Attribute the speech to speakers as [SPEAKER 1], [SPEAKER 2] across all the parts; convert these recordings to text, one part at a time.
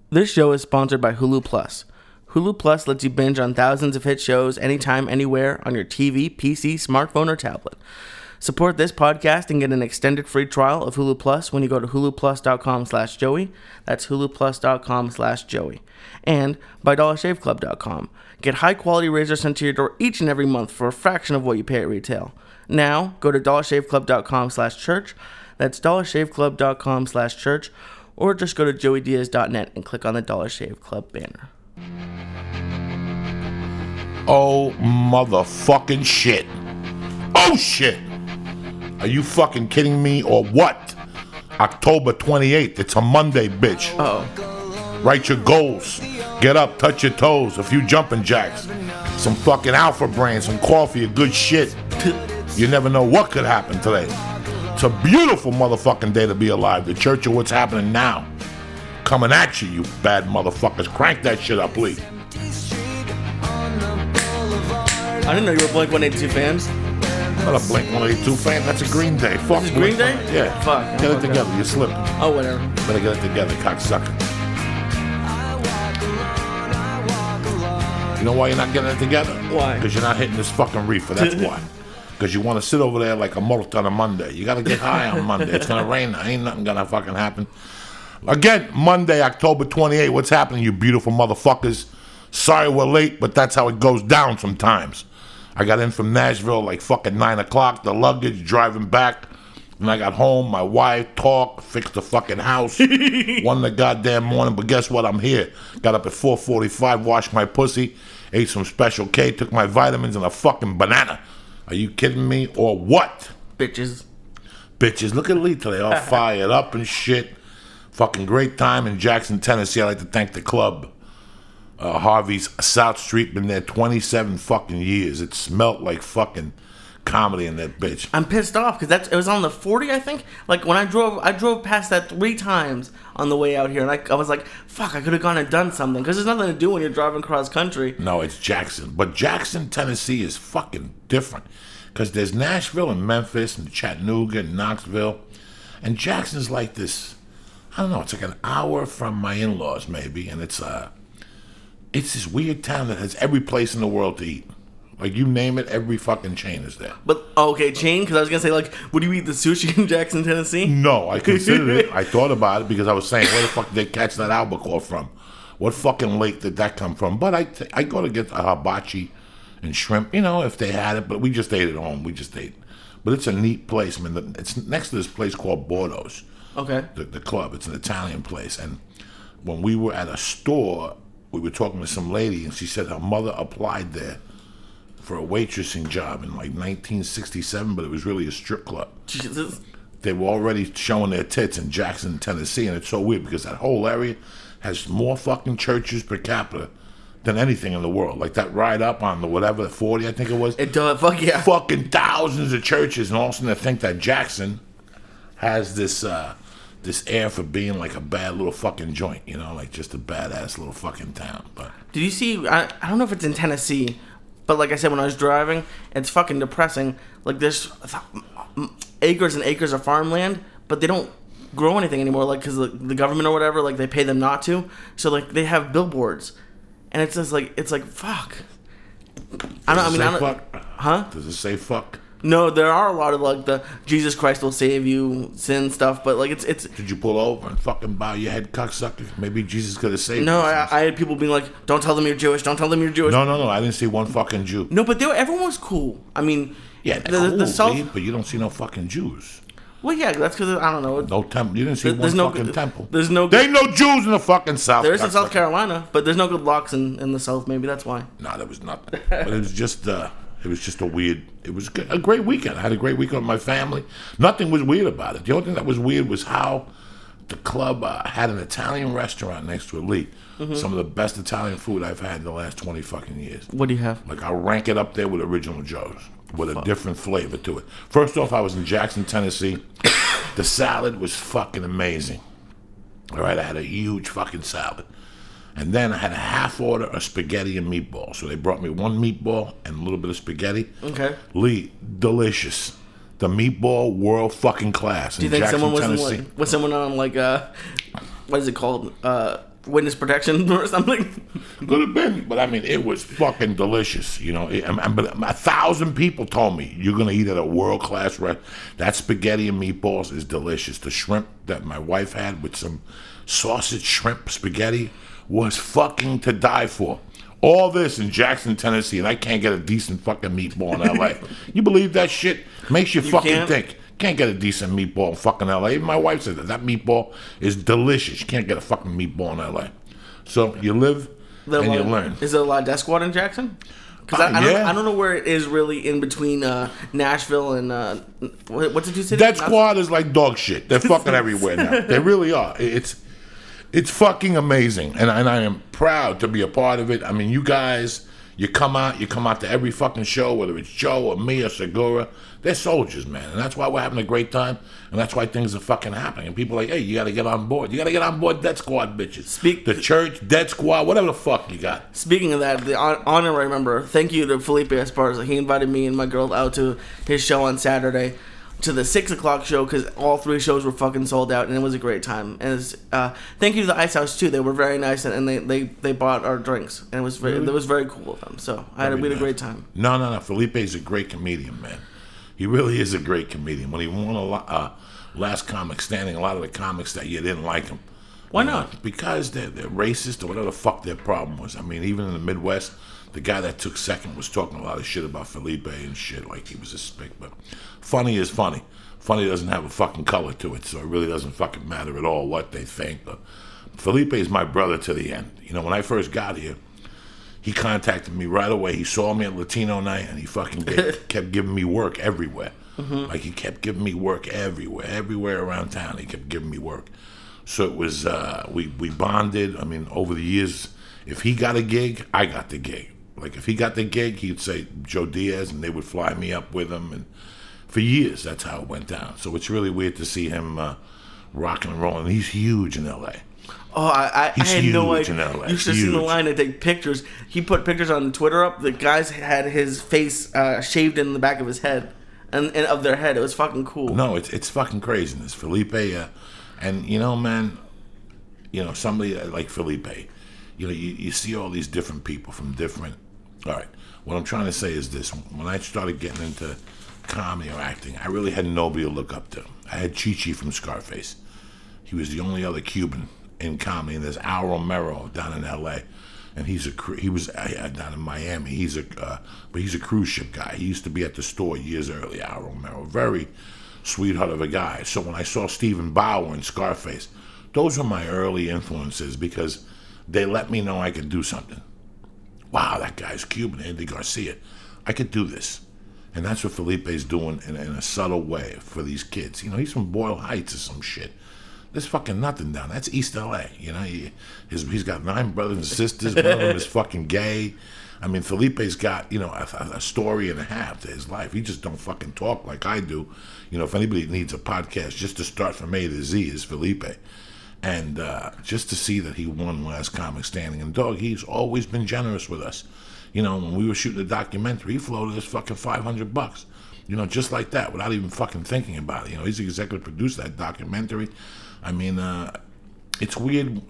[SPEAKER 1] This show is sponsored by Hulu Plus. Hulu Plus lets you binge on thousands of hit shows anytime, anywhere on your TV, PC, smartphone, or tablet. Support this podcast and get an extended free trial of Hulu Plus when you go to huluplus.com/Joey. That's huluplus.com/Joey. And by DollarShaveClub.com. Get high-quality razors sent to your door each and every month for a fraction of what you pay at retail. Now, go to DollarShaveClub.com/church. That's DollarShaveClub.com/church. Or just go to joeydiaz.net and click on the Dollar Shave Club banner.
[SPEAKER 2] Oh, motherfucking shit. Oh, shit. Are you fucking kidding me or what? October 28th. It's a Monday, bitch.
[SPEAKER 1] Oh.
[SPEAKER 2] Write your goals. Get up, touch your toes. A few jumping jacks. Some fucking Alpha Brain, some coffee, a good shit. You never know what could happen today. It's a beautiful motherfucking day to be alive. The church of what's happening now. Coming at you, you bad motherfuckers. Crank that shit up, Lee.
[SPEAKER 1] I didn't know you were Blink-182 fans.
[SPEAKER 2] I'm not a Blink-182 fan. That's a Green Day. Fuck
[SPEAKER 1] This is Green Day?
[SPEAKER 2] Yeah.
[SPEAKER 1] Fuck.
[SPEAKER 2] Get it together. You're slipping.
[SPEAKER 1] Oh, whatever.
[SPEAKER 2] Better get it together, cocksucker. You know why you're not getting it together?
[SPEAKER 1] Why?
[SPEAKER 2] Because you're not hitting this fucking reefer. That's why. Because you want to sit over there like a mort on a Monday. You got to get high on Monday. It's going to rain. Ain't nothing going to fucking happen. Again, Monday, October 28th. What's happening, you beautiful motherfuckers? Sorry we're late, but that's how it goes down sometimes. I got in from Nashville like fucking 9 o'clock. The luggage, driving back. When I got home, my wife talked, fixed the fucking house. 1 in the goddamn morning, but guess what? I'm here. Got up at 4:45, washed my pussy, ate some Special K, took my vitamins and a fucking banana. Are you kidding me or what?
[SPEAKER 1] Bitches.
[SPEAKER 2] Bitches. Look at Lee today, all fired up and shit. Fucking great time in Jackson, Tennessee. I'd like to thank the club. Harvey's South Street, been there 27 fucking years. It smelt like fucking comedy in that bitch.
[SPEAKER 1] I'm pissed off because it was on the 40, I think. Like when I drove past that 3 times on the way out here, and I was like, fuck, I could have gone and done something because there's nothing to do when you're driving cross country.
[SPEAKER 2] No, it's Jackson, but Jackson, Tennessee is fucking different because there's Nashville and Memphis and Chattanooga and Knoxville, and Jackson's like this. I don't know. It's like an hour from my in-laws maybe, and it's this weird town that has every place in the world to eat. Like, you name it, every fucking chain is there.
[SPEAKER 1] But, okay, chain? Because I was going to say, like, would you eat the sushi in Jackson, Tennessee?
[SPEAKER 2] No, I considered it. I thought about it because I was saying, where the fuck did they catch that albacore from? What fucking lake did that come from? But I go to get a hibachi and shrimp, you know, if they had it. But we just ate at home. We just ate. But it's a neat place. I mean, it's next to this place called Bordeaux's.
[SPEAKER 1] Okay.
[SPEAKER 2] The club. It's an Italian place. And when we were at a store, we were talking to some lady, and she said her mother applied there for a waitressing job in like 1967, but it was really a strip club.
[SPEAKER 1] Jesus.
[SPEAKER 2] They were already showing their tits in Jackson, Tennessee, and it's so weird because that whole area has more fucking churches per capita than anything in the world. Like that ride up on the whatever, 40, I think it was.
[SPEAKER 1] It does, fuck yeah.
[SPEAKER 2] Fucking thousands of churches, and all of a sudden I think that Jackson has this air for being like a bad little fucking joint, you know, like just a badass little fucking town. But
[SPEAKER 1] did you see, I don't know if it's in Tennessee, but like I said, when I was driving, it's fucking depressing. Like there's acres and acres of farmland, but they don't grow anything anymore, like because the government or whatever, like they pay them not to. So like they have billboards, and it's just like fuck.
[SPEAKER 2] Does it say fuck?
[SPEAKER 1] No, there are a lot of like the Jesus Christ will save you sin stuff, but like it's.
[SPEAKER 2] Did you pull over and fucking bow your head, cocksucker? Maybe Jesus could have saved you.
[SPEAKER 1] No, I had people being like, "Don't tell them you're Jewish. Don't tell them you're Jewish."
[SPEAKER 2] No, I didn't see one fucking Jew.
[SPEAKER 1] No, but everyone was cool. I mean,
[SPEAKER 2] yeah, the South, but you don't see no fucking Jews.
[SPEAKER 1] Well, yeah, that's because I don't know.
[SPEAKER 2] No temple. You didn't see one fucking temple.
[SPEAKER 1] There's no.
[SPEAKER 2] There ain't no Jews in the fucking South.
[SPEAKER 1] There is in South Carolina, but there's no good locks in the South. Maybe that's why.
[SPEAKER 2] No, there was nothing. But it was just a weird. It was a great weekend. I had a great weekend with my family. Nothing was weird about it. The only thing that was weird was how the club had an Italian restaurant next to Elite. Mm-hmm. Some of the best Italian food I've had in the last 20 fucking years.
[SPEAKER 1] What do you have?
[SPEAKER 2] Like, I'll rank it up there with Original Joe's, with a different flavor to it. First off, I was in Jackson, Tennessee. The salad was fucking amazing. All right, I had a huge fucking salad. And then I had a half order of spaghetti and meatballs. So they brought me one meatball and a little bit of spaghetti.
[SPEAKER 1] Okay.
[SPEAKER 2] Lee, delicious. The meatball world fucking class.
[SPEAKER 1] Do you think someone was someone on like what is it called? witness protection or something.
[SPEAKER 2] Could have been, but I mean, it was fucking delicious. You know, but 1,000 people told me you're gonna eat at a world class restaurant. That spaghetti and meatballs is delicious. The shrimp that my wife had with some sausage shrimp spaghetti was fucking to die for. All this in Jackson, Tennessee, and I can't get a decent fucking meatball in L.A. You believe that shit? Makes you fucking
[SPEAKER 1] can't?
[SPEAKER 2] think. Can't get a decent meatball in fucking L.A. Even my wife said that meatball is delicious. You can't get a fucking meatball in L.A. So you live and you learn.
[SPEAKER 1] Is there a lot of death squad in Jackson? Because I don't know where it is really in between Nashville and what's the two cities?
[SPEAKER 2] Death squad is like dog shit. They're fucking everywhere now. They really are. It's fucking amazing, and I am proud to be a part of it. I mean, you guys, you come out to every fucking show, whether it's Joe or me or Segura. They're soldiers, man, and that's why we're having a great time, and that's why things are fucking happening. And people are like, hey, you got to get on board. You got to get on board Death Squad, bitches. The church, Death Squad, whatever the fuck you got.
[SPEAKER 1] Speaking of that, the honorary member, thank you to Felipe Esparza. He invited me and my girl out to his show on Saturday, to the 6 o'clock show, because all 3 shows were fucking sold out, and it was a great time. And thank you to the Ice House too. They were very nice, and they bought our drinks, and it was very cool of them. So we had a great time.
[SPEAKER 2] No. Felipe's a great comedian, man. He really is a great comedian. When he won Last Comic Standing, a lot of the comics that you didn't like him.
[SPEAKER 1] Why not?
[SPEAKER 2] Because they're racist or whatever the fuck their problem was. I mean, even in the Midwest, the guy that took second was talking a lot of shit about Felipe and shit, like he was a spick. But funny is funny. Funny doesn't have a fucking color to it, so it really doesn't fucking matter at all what they think. But Felipe is my brother to the end. You know, when I first got here, he contacted me right away. He saw me at Latino night, and he fucking kept giving me work everywhere. Mm-hmm. Like, he kept giving me work everywhere around town. He kept giving me work. So it was, we bonded. I mean, over the years, if he got a gig, I got the gig. Like, if he got the gig, he'd say Joe Diaz, and they would fly me up with him. And for years, that's how it went down. So it's really weird to see him rocking and rolling. He's huge in L.A.
[SPEAKER 1] Oh, I had no idea.
[SPEAKER 2] In LA.
[SPEAKER 1] You should have seen the line to take pictures. He put pictures on Twitter up. The guys had his face shaved in the back of his head, and of their head. It was fucking cool.
[SPEAKER 2] No, it's fucking craziness. Felipe, and you know, man, you know, somebody like Felipe, you know, you see all these different people from different. All right, what I'm trying to say is this: when I started getting into comedy or acting, I really had nobody to look up to. I had Chi-Chi from Scarface. He was the only other Cuban in comedy, and there's Al Romero down in L.A. and he was down in Miami. But he's a cruise ship guy. He used to be at the store years earlier. Al Romero, very sweetheart of a guy. So when I saw Stephen Bauer and Scarface, those were my early influences because they let me know I could do something. Wow, that guy's Cuban, Andy Garcia. I could do this. And that's what Felipe's doing in a subtle way for these kids. You know, he's from Boyle Heights or some shit. There's fucking nothing down there. That's East LA. You know, he's got 9 brothers and sisters. One of them is fucking gay. I mean, Felipe's got, you know, a story and a half to his life. He just don't fucking talk like I do. You know, if anybody needs a podcast just to start from A to Z is Felipe. And just to see that he won Last Comic Standing. And dog, he's always been generous with us. You know, when we were shooting a documentary, he floated us fucking $500. You know, just like that, without even fucking thinking about it. You know, he's the executive producer of that documentary. I mean, it's weird.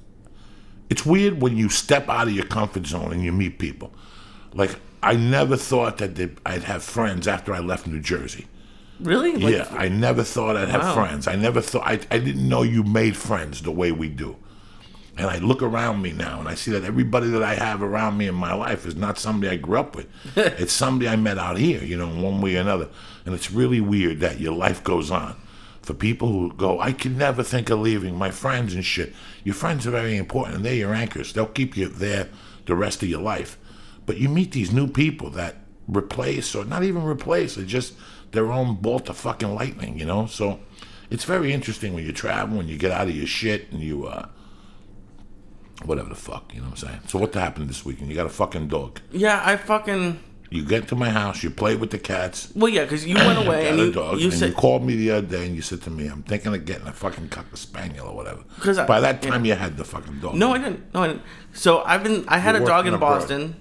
[SPEAKER 2] It's weird when you step out of your comfort zone and you meet people. Like, I never thought that I'd have friends after I left New Jersey.
[SPEAKER 1] Really? Like,
[SPEAKER 2] yeah, I never thought I'd have friends. I never thought, I didn't know you made friends the way we do. And I look around me now and I see that everybody that I have around me in my life is not somebody I grew up with. It's somebody I met out here, you know, in one way or another. And it's really weird that your life goes on. For people who go, I could never think of leaving my friends and shit. Your friends are very important and they're your anchors. They'll keep you there the rest of your life. But you meet these new people that replace, or not even replace, they're just their own bolt of fucking lightning, you know? So it's very interesting when you travel, when you get out of your shit and you, whatever the fuck, you know what I'm saying? So what happened this weekend? You got a fucking dog.
[SPEAKER 1] Yeah,
[SPEAKER 2] You get to my house, you play with the cats.
[SPEAKER 1] Well, yeah, because you went away and
[SPEAKER 2] you called me the other day and you said to me, I'm thinking of getting a fucking Cocker Spaniel or whatever. By that time, you had the fucking dog.
[SPEAKER 1] No, I didn't. So I had a dog in Boston.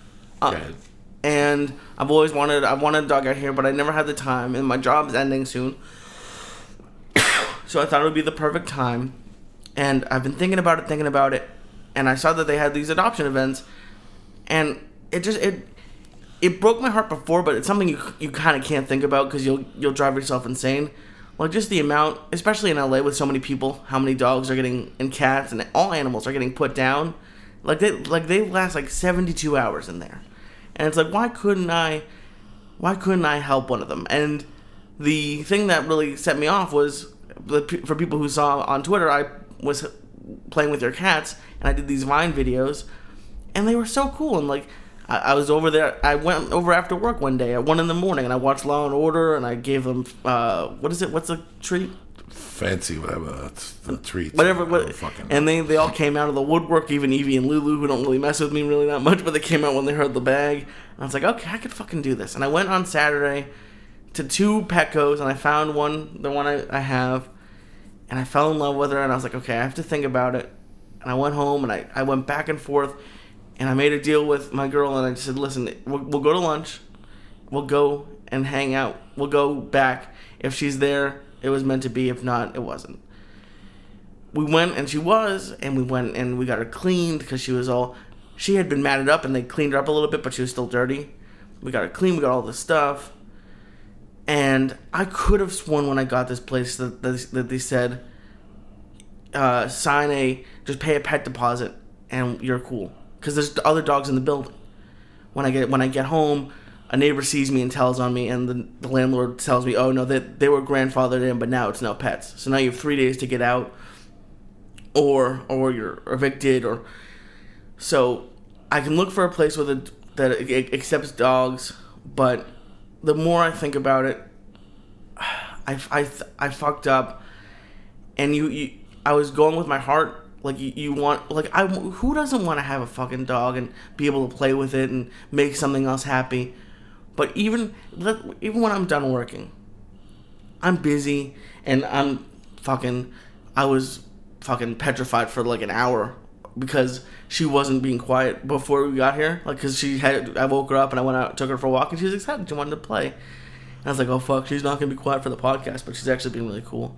[SPEAKER 1] And I wanted a dog out here, but I never had the time, and my job is ending soon. So I thought it would be the perfect time. And I've been thinking about it, and I saw that they had these adoption events, and it broke my heart before, but it's something you kind of can't think about because you'll drive yourself insane. Like, just the amount, especially in LA with so many people, how many dogs are getting, and cats, and all animals are getting put down. Like, they last, 72 hours in there. And it's like, why couldn't I help one of them? And the thing that really set me off was, for people who saw on Twitter, I was playing with your cats, and I did these Vine videos, and they were so cool. And, I was over there. I went over after work one day at 1 a.m, and I watched Law and Order, and I gave them what is it? What's the treat?
[SPEAKER 2] Fancy, whatever. That's the treat.
[SPEAKER 1] Whatever. And they all came out of the woodwork. Even Evie and Lulu, who don't really mess with me really that much, but they came out when they heard the bag. And I was like, okay, I could fucking do this. And I went on Saturday to 2 Petcos, and I found the one I have, and I fell in love with her. And I was like, okay, I have to think about it. And I went home, and I went back and forth. And I made a deal with my girl, and I just said, listen, we'll go to lunch. We'll go and hang out. We'll go back. If she's there, it was meant to be. If not, it wasn't. We went, and she was, and we went, and we got her cleaned because she had been matted up, and they cleaned her up a little bit, but she was still dirty. We got her clean. We got all this stuff. And I could have sworn when I got this place that they said, just pay a pet deposit, and you're cool. Because there's other dogs in the building. When I get home, a neighbor sees me and tells on me, and the landlord tells me, oh no, they were grandfathered in, but now it's no pets. So now you have 3 days to get out, or you're evicted, or so I can look for a place that accepts dogs. But the more I think about it, I fucked up, and I was going with my heart. Who doesn't want to have a fucking dog and be able to play with it and make something else happy? But even when I'm done working, I'm busy, and I was fucking petrified for an hour because she wasn't being quiet before we got here. Because I woke her up and I went out, took her for a walk, and she was excited. She wanted to play. And I was like, oh fuck, she's not gonna be quiet for the podcast, but she's actually being really cool.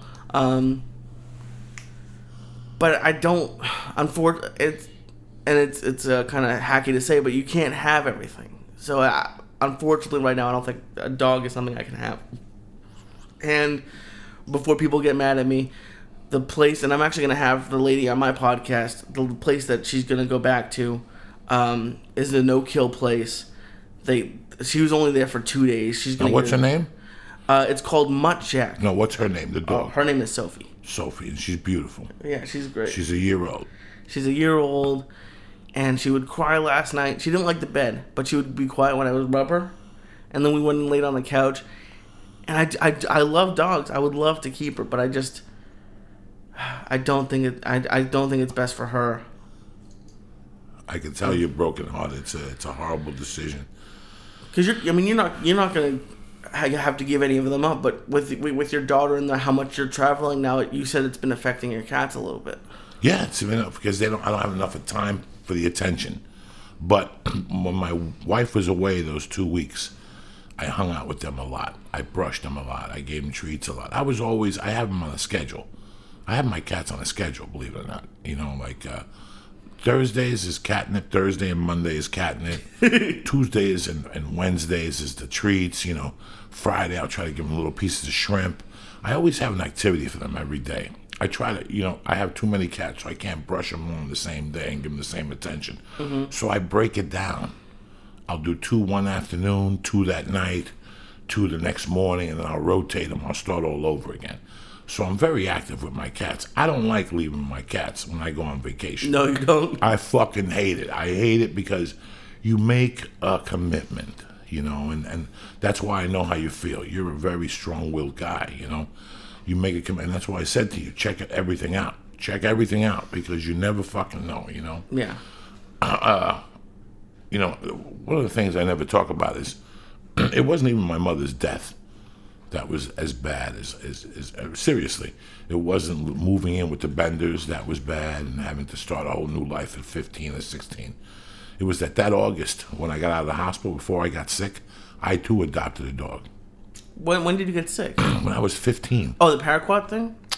[SPEAKER 1] But I don't, it's kind of hacky to say, but you can't have everything. So unfortunately right now I don't think a dog is something I can have. And before people get mad at me, the place, and I'm actually going to have the lady on my podcast, the place that she's going to go back to is a no-kill place. She was only there for 2 days.
[SPEAKER 2] And what's her name?
[SPEAKER 1] It's called Mutt Shack.
[SPEAKER 2] No, what's her name, the dog?
[SPEAKER 1] Her name is Sophie.
[SPEAKER 2] Sophie, and she's beautiful.
[SPEAKER 1] Yeah, she's great.
[SPEAKER 2] She's a year old.
[SPEAKER 1] She's a year old, and she would cry last night. She didn't like the bed, but she would be quiet when I would rub her. And then we went and laid on the couch. And I love dogs. I would love to keep her, but I don't think it's best for her.
[SPEAKER 2] I can tell you're brokenhearted. It's a horrible decision.
[SPEAKER 1] Because you're not gonna have to give any of them up, but with your daughter and how much you're traveling now, you said it's been affecting your cats a little bit.
[SPEAKER 2] Yeah, it's because I don't have enough of time for the attention. But when my wife was away those 2 weeks, I hung out with them a lot. I brushed them a lot. I gave them treats a lot. I have them on a schedule. I have my cats on a schedule, believe it or not. Thursdays is catnip. Thursday and Monday is catnip. Tuesdays and Wednesdays is the treats. Friday I'll try to give them little pieces of shrimp. I always have an activity for them every day. I try to, I have too many cats, so I can't brush them on the same day and give them the same attention. Mm-hmm. So I break it down. I'll do 2 one afternoon, 2 that night, 2 the next morning, and then I'll rotate them. I'll start all over again. So I'm very active with my cats. I don't like leaving my cats when I go on vacation.
[SPEAKER 1] No, you don't.
[SPEAKER 2] I fucking hate it. I hate it because you make a commitment, and that's why I know how you feel. You're a very strong-willed guy, You make a commitment. That's why I said to you, check everything out. Check everything out because you never fucking know,
[SPEAKER 1] Yeah.
[SPEAKER 2] One of the things I never talk about is it wasn't even my mother's death that was as bad as seriously. It wasn't moving in with the Benders that was bad and having to start a whole new life at 15 or 16. It was that August when I got out of the hospital before I got sick, I too adopted a dog.
[SPEAKER 1] When did you get sick?
[SPEAKER 2] When I was 15.
[SPEAKER 1] Oh, the paraquat thing?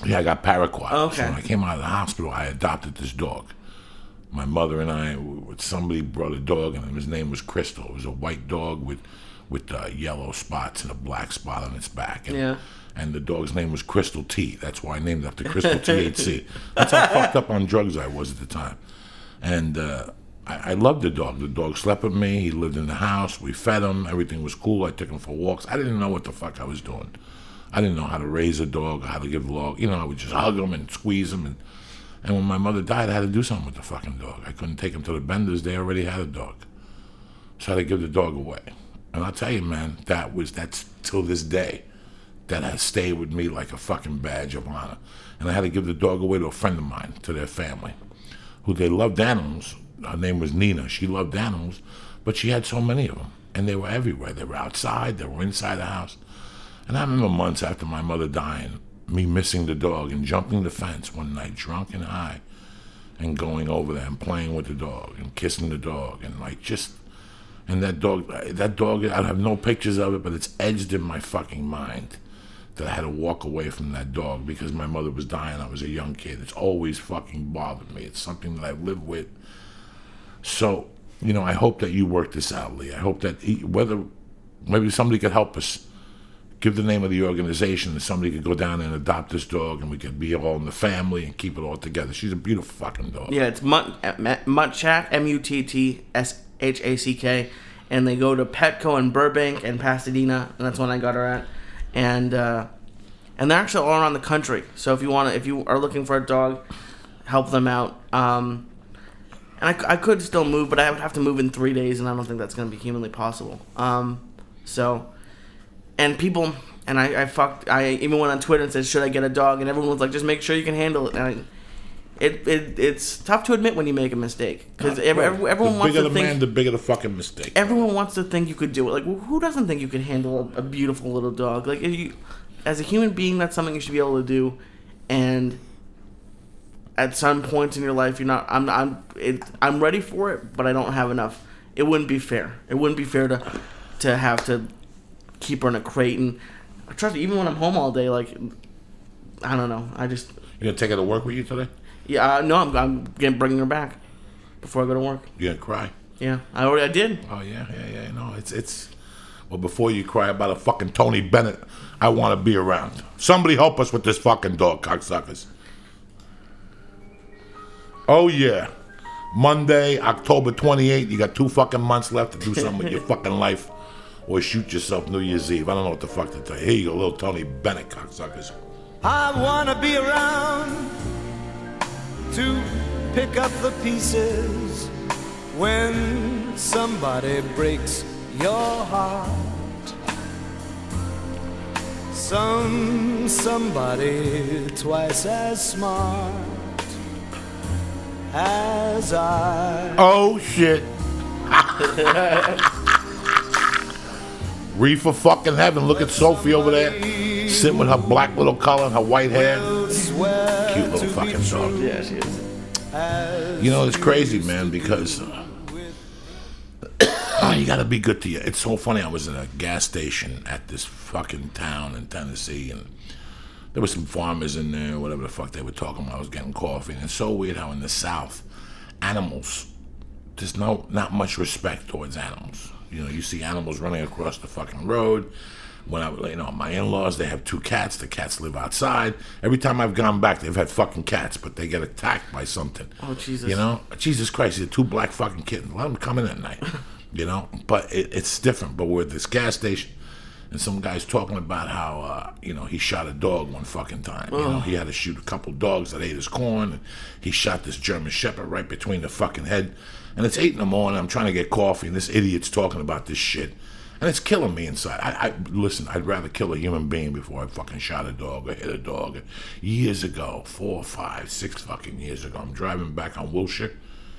[SPEAKER 2] Yeah, I got paraquat.
[SPEAKER 1] Okay.
[SPEAKER 2] So when I came out of the hospital, I adopted this dog. My mother and I, somebody brought a dog, and his name was Crystal. It was a white dog with yellow spots and a black spot on its back. And the dog's name was Crystal T. That's why I named it after Crystal THC. That's how fucked up on drugs I was at the time. And I loved the dog. The dog slept with me. He lived in the house. We fed him. Everything was cool. I took him for walks. I didn't know what the fuck I was doing. I didn't know how to raise a dog, how to give a dog. I would just hug him and squeeze him. And when my mother died, I had to do something with the fucking dog. I couldn't take him to the Benders. They already had a dog. So I had to give the dog away. And I'll tell you, man, that's till this day. That has stayed with me like a fucking badge of honor. And I had to give the dog away to a friend of mine, to their family, who they loved animals. Her name was Nina. She loved animals, but she had so many of them. And they were everywhere. They were outside. They were inside the house. And I remember months after my mother dying, me missing the dog and jumping the fence one night, drunk and high, and going over there and playing with the dog and kissing the dog and and that dog, I have no pictures of it, but it's edged in my fucking mind that I had to walk away from that dog because my mother was dying. I was a young kid. It's always fucking bothered me. It's something that I live with. So, I hope that you work this out, Lee. I hope that maybe somebody could help us. Give the name of the organization and somebody could go down and adopt this dog and we could be all in the family and keep it all together. She's a beautiful fucking dog.
[SPEAKER 1] Yeah, it's Muttshack, Muttshack, and they go to Petco in Burbank and Pasadena, and that's when I got her at. And they're actually all around the country. So if you are looking for a dog, help them out. And I could still move, but I would have to move in 3 days, and I don't think that's going to be humanly possible. And people, and I even went on Twitter and said, should I get a dog? And everyone was like, just make sure you can handle it. And it's tough to admit when you make a mistake. Because everyone wants to think... The bigger the man,
[SPEAKER 2] the bigger the fucking mistake.
[SPEAKER 1] Everyone wants to think you could do it. Like, who doesn't think you can handle a beautiful little dog? Like, as a human being, that's something you should be able to do. And at some points in your life, you're not... I'm ready for it, but I don't have enough. It wouldn't be fair. It wouldn't be fair to have to keep her in a crate. And trust me, even when I'm home all day, like, I don't know. You
[SPEAKER 2] gonna take her to work with you today?
[SPEAKER 1] Yeah, no, I'm bringing her back before I go to work.
[SPEAKER 2] You gonna cry?
[SPEAKER 1] Yeah, I did.
[SPEAKER 2] Oh yeah. No, it's. Well, before you cry about a fucking Tony Bennett, I want to be around. Somebody help us with this fucking dog, cocksuckers. Oh yeah, Monday, October 28th. You got 2 fucking months left to do something with your fucking life, or shoot yourself New Year's Eve. I don't know what the fuck to tell you. Here you go, little Tony Bennett, cocksuckers.
[SPEAKER 3] I wanna be around to pick up the pieces when somebody breaks your heart. Somebody twice as smart as I.
[SPEAKER 2] Oh shit. Reefer fucking heaven. Look at Sophie over there, sitting with her black little collar and her white hair. Cute little fucking dog.
[SPEAKER 1] Yeah, she is.
[SPEAKER 2] It's crazy, man, because you gotta be good to you. It's so funny. I was in a gas station at this fucking town in Tennessee, and there were some farmers in there, whatever the fuck they were talking about. I was getting coffee, and it's so weird how in the South, animals, there's not much respect towards animals. You see animals running across the fucking road. When my in-laws, they have 2 cats. The cats live outside. Every time I've gone back, they've had fucking cats, but they get attacked by something.
[SPEAKER 1] Oh, Jesus.
[SPEAKER 2] Jesus Christ, they're 2 black fucking kittens. Let them come in at night, But it's different. But we're at this gas station, and some guy's talking about how, he shot a dog one fucking time. He had to shoot a couple dogs that ate his corn, and he shot this German Shepherd right between the fucking head. And it's 8 a.m, I'm trying to get coffee, and this idiot's talking about this shit. And it's killing me inside. Listen, I'd rather kill a human being before I fucking shot a dog or hit a dog. Years ago, 4, 5, 6 fucking years ago, I'm driving back on Wilshire,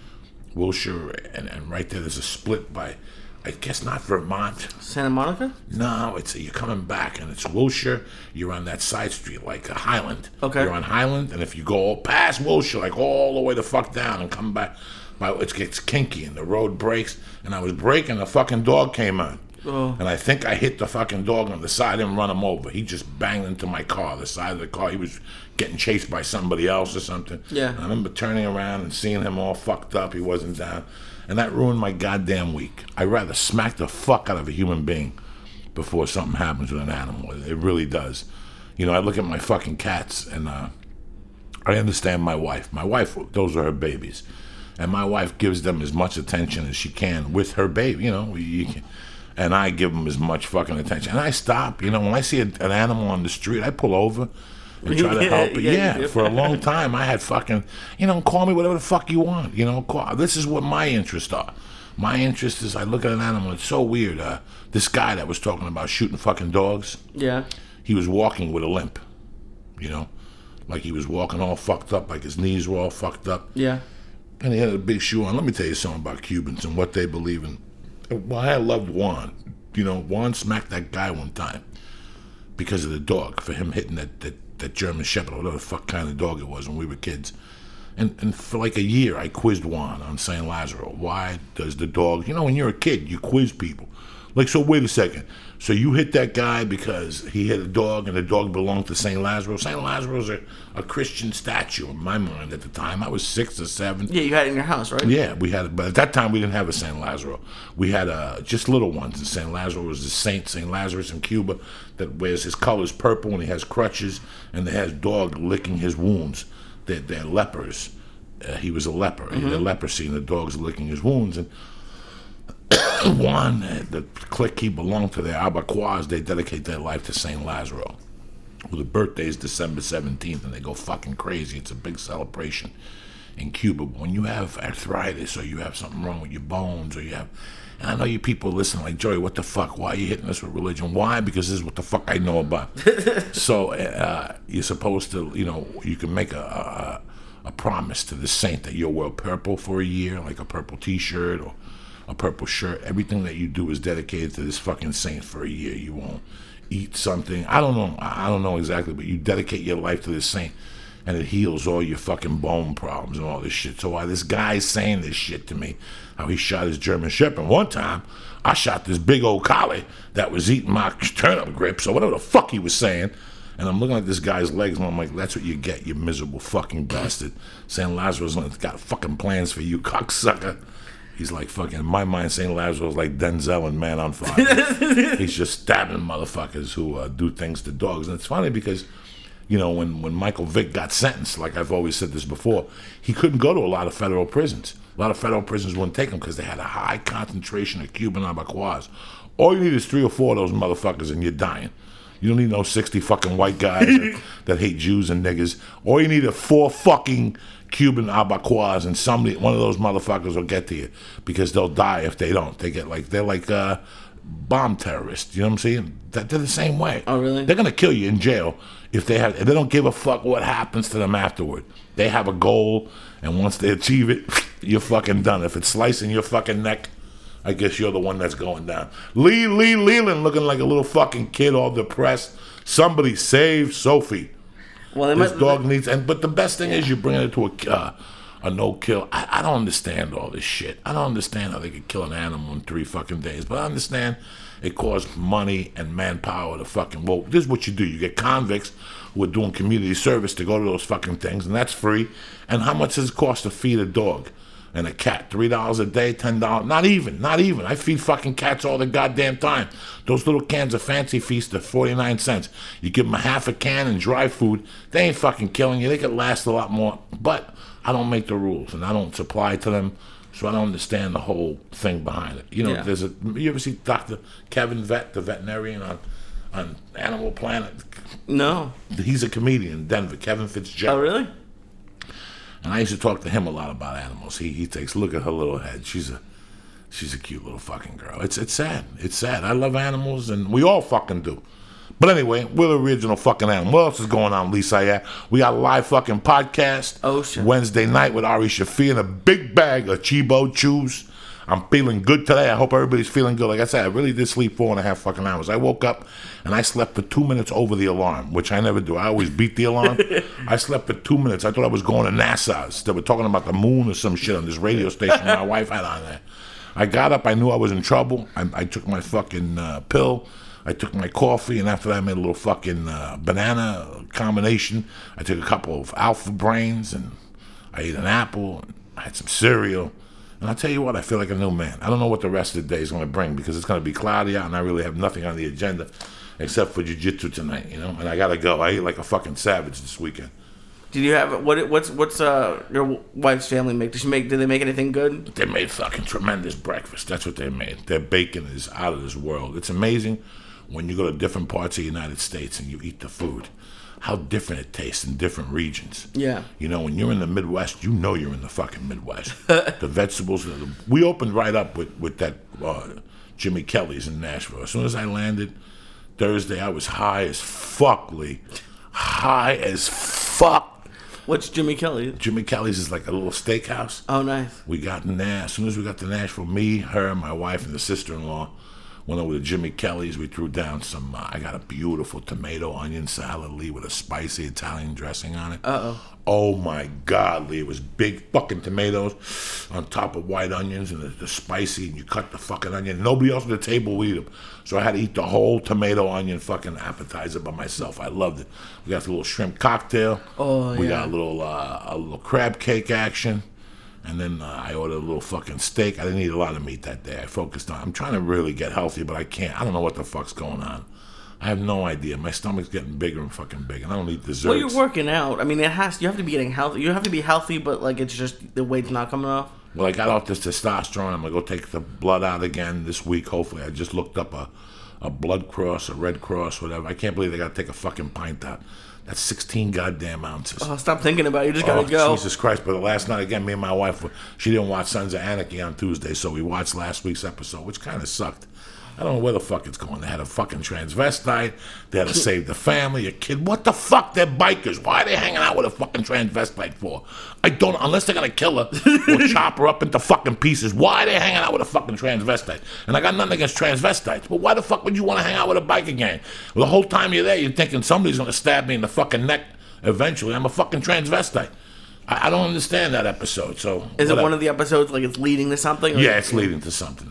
[SPEAKER 2] and right there's a split by, I guess not Vermont.
[SPEAKER 1] Santa Monica?
[SPEAKER 2] No, you're coming back, and it's Wilshire. You're on that side street, like a Highland.
[SPEAKER 1] Okay.
[SPEAKER 2] You're on Highland, and if you go past Wilshire, like all the way the fuck down and come back, it gets kinky, and the road breaks, and I was braking, the fucking dog came on.
[SPEAKER 1] Oh.
[SPEAKER 2] And I think I hit the fucking dog on the side. I didn't run him over. He just banged into my car, the side of the car. He was getting chased by somebody else or something.
[SPEAKER 1] Yeah.
[SPEAKER 2] And I remember turning around and seeing him all fucked up. He wasn't down. And that ruined my goddamn week. I'd rather smack the fuck out of a human being before something happens with an animal. It really does. You know, I look at my fucking cats, and I understand my wife. My wife, those are her babies. And my wife gives them as much attention as she can with her baby, you know. And I give them as much fucking attention. And I stop, you know, when I see an animal on the street, I pull over and try to help it. Yeah, for a long time, I had fucking, you know, call me whatever the fuck you want, you know. This is what my interests are. My interest is I look at an animal, it's so weird. This guy that was talking about shooting fucking dogs,
[SPEAKER 1] Yeah.
[SPEAKER 2] he was walking with a limp, you know. Like he was walking all fucked up, like his knees were all fucked up.
[SPEAKER 1] Yeah.
[SPEAKER 2] And he had a big shoe on. Let me tell you something about Cubans and what they believe in. Well, I loved Juan. You know, Juan smacked that guy one time because of the dog, for him hitting that German Shepherd, or whatever the fuck kind of dog it was when we were kids. And for like a year, I quizzed Juan on St. Lazaro. Why does the dog... You know, when you're a kid, you quiz people. Like, so wait a second. So you hit that guy because he hit a dog and the dog belonged to St. Lazaro? St. Lazaro's a Christian statue in my mind at the time. I was 6 or 7.
[SPEAKER 1] Yeah, you had it in your house, right?
[SPEAKER 2] Yeah, we had it. But at that time, we didn't have a St. Lazaro. We had just little ones. And St. Lazaro was the saint, St. Lazarus in Cuba, that wears his colors purple and he has crutches and they has dog licking his wounds. They're lepers. He was a leper. Mm-hmm. He had leprosy and the dog's licking his wounds. And Juan, the clique he belonged to, the Abaquas, they dedicate their life to St. Lazaro. Well, the birthday is December 17th, and they go fucking crazy. It's a big celebration in Cuba. But when you have arthritis or you have something wrong with your bones or you have... And I know you people listen like, Joey, what the fuck? Why are you hitting us with religion? Why? Because this is what the fuck I know about. So you're supposed to, you know, you can make a promise to the saint that you'll wear purple for a year, like a purple T-shirt or a purple shirt. Everything that you do is dedicated to this fucking saint for a year. You won't eat something. I don't know exactly, but you dedicate your life to this saint, and it heals all your fucking bone problems and all this shit. So while this guy's saying this shit to me, how he shot his German Shepherd, one time I shot this big old collie that was eating my turnip grips or whatever the fuck he was saying. And I'm looking at this guy's legs, and I'm like, that's what you get, you miserable fucking bastard. St. Lazaro's got fucking plans for you, cocksucker. He's like fucking, in my mind, St. Lazaro's like Denzel in Man on Fire. He's just stabbing motherfuckers who do things to dogs. And it's funny because, you know, when Michael Vick got sentenced, like I've always said this before, he couldn't go to a lot of federal prisons. A lot of federal prisons wouldn't take him because they had a high concentration of Cuban Abaquas. All you need is 3 or 4 of those motherfuckers and you're dying. You don't need no 60 fucking white guys that hate Jews and niggas. All you need are 4 fucking Cuban Abaquas, and one of those motherfuckers will get to you because they'll die if they don't. They're like bomb terrorists. You know what I'm saying? They're the same way.
[SPEAKER 1] Oh, really?
[SPEAKER 2] They're gonna kill you in jail if they don't give a fuck what happens to them afterward. They have a goal, and once they achieve it, you're fucking done. If it's slicing your fucking neck, I guess you're the one that's going down. Lee Leland looking like a little fucking kid, all depressed. Somebody save Sophie.
[SPEAKER 1] Well,
[SPEAKER 2] this dog needs... But the best thing is you bring it to a no-kill. I don't understand all this shit. I don't understand how they could kill an animal in 3 fucking days. But I understand it costs money and manpower to fucking... Well, this is what you do. You get convicts who are doing community service to go to those fucking things, and that's free. And how much does it cost to feed a dog and a cat? $3 a day, $10? Not even. I feed fucking cats all the goddamn time. Those little cans of Fancy Feast are 49 cents. You give them a half a can and dry food, they ain't fucking killing you. They could last a lot more. But I don't make the rules, and I don't supply to them, so I don't understand the whole thing behind it. You know, you ever see Dr. Kevin Vett, the veterinarian on Animal Planet?
[SPEAKER 1] No.
[SPEAKER 2] He's a comedian in Denver, Kevin Fitzgerald.
[SPEAKER 1] Oh, really?
[SPEAKER 2] And I used to talk to him a lot about animals. He takes a look at her little head. She's a cute little fucking girl. It's sad. It's sad. I love animals, and we all fucking do. But anyway, we're the original fucking animal. What else is going on, Lisa? Yeah, we got a live fucking podcast.
[SPEAKER 1] Oh, sure.
[SPEAKER 2] Wednesday night with Ari Shafi and a big bag of Chibo Chews. I'm feeling good today. I hope everybody's feeling good. Like I said, I really did sleep 4.5 fucking hours. I woke up and I slept for 2 minutes over the alarm, which I never do. I always beat the alarm. I slept for 2 minutes. I thought I was going to NASA's. They were talking about the moon or some shit on this radio station my wife had on there. I got up. I knew I was in trouble. I took my fucking pill. I took my coffee, and after that, I made a little fucking banana combination. I took a couple of Alpha Brains, and I ate an apple. And I had some cereal. And I'll tell you what, I feel like a new man. I don't know what the rest of the day is going to bring because it's going to be cloudy out, and I really have nothing on the agenda except for jiu-jitsu tonight, you know? And I got to go. I ate like a fucking savage this weekend.
[SPEAKER 1] Did you have what's your wife's family make? Did they make anything good?
[SPEAKER 2] They made fucking tremendous breakfast. That's what they made. Their bacon is out of this world. It's amazing when you go to different parts of the United States and you eat the food, how different it tastes in different regions.
[SPEAKER 1] Yeah.
[SPEAKER 2] You know, when you're in the Midwest, you know you're in the fucking Midwest. The vegetables. We opened right up with that Jimmy Kelly's in Nashville. As soon as I landed Thursday, I was high as fuck, Lee. High as fuck.
[SPEAKER 1] What's Jimmy Kelly?
[SPEAKER 2] Jimmy Kelly's is like a little steakhouse.
[SPEAKER 1] Oh, nice.
[SPEAKER 2] We got in there. As soon as we got to Nashville, me, her, my wife, and the sister-in-law went over to Jimmy Kelly's. We threw down some, I got a beautiful tomato onion salad, Lee, with a spicy Italian dressing on it.
[SPEAKER 1] Uh-oh.
[SPEAKER 2] Oh, my God, Lee. It was big fucking tomatoes on top of white onions, and the spicy, and you cut the fucking onion. Nobody else at the table would eat them. So I had to eat the whole tomato onion fucking appetizer by myself. I loved it. We got the little shrimp cocktail.
[SPEAKER 1] Oh,
[SPEAKER 2] We
[SPEAKER 1] yeah.
[SPEAKER 2] got a little crab cake action. And then I ordered a little fucking steak. I didn't eat a lot of meat that day. I focused on, I'm trying to really get healthy, but I can't. I don't know what the fuck's going on. I have no idea. My stomach's getting bigger and fucking big, and I don't eat desserts.
[SPEAKER 1] Well, you're working out. I mean, you have to be getting healthy. You have to be healthy, but like it's just the weight's not coming off.
[SPEAKER 2] Well, I got off this testosterone. I'm going to go take the blood out again this week, hopefully. I just looked up a blood cross, a red cross, whatever. I can't believe they got to take a fucking pint out. That's 16 goddamn ounces.
[SPEAKER 1] Oh, stop thinking about it. You just gotta go.
[SPEAKER 2] Jesus Christ. But last night, again, me and my wife, she didn't watch Sons of Anarchy on Tuesday, so we watched last week's episode, which kind of sucked. I don't know where the fuck it's going. They had a fucking transvestite. They had to save the family, a kid. What the fuck? They're bikers. Why are they hanging out with a fucking transvestite for? I don't, unless they're going to kill her or chop her up into fucking pieces. Why are they hanging out with a fucking transvestite? And I got nothing against transvestites, but why the fuck would you want to hang out with a biker gang? Well, the whole time you're there, you're thinking somebody's going to stab me in the fucking neck eventually. I'm a fucking transvestite. I don't understand that episode. So
[SPEAKER 1] is it one of the episodes like it's leading to something?
[SPEAKER 2] Yeah, it's leading to something.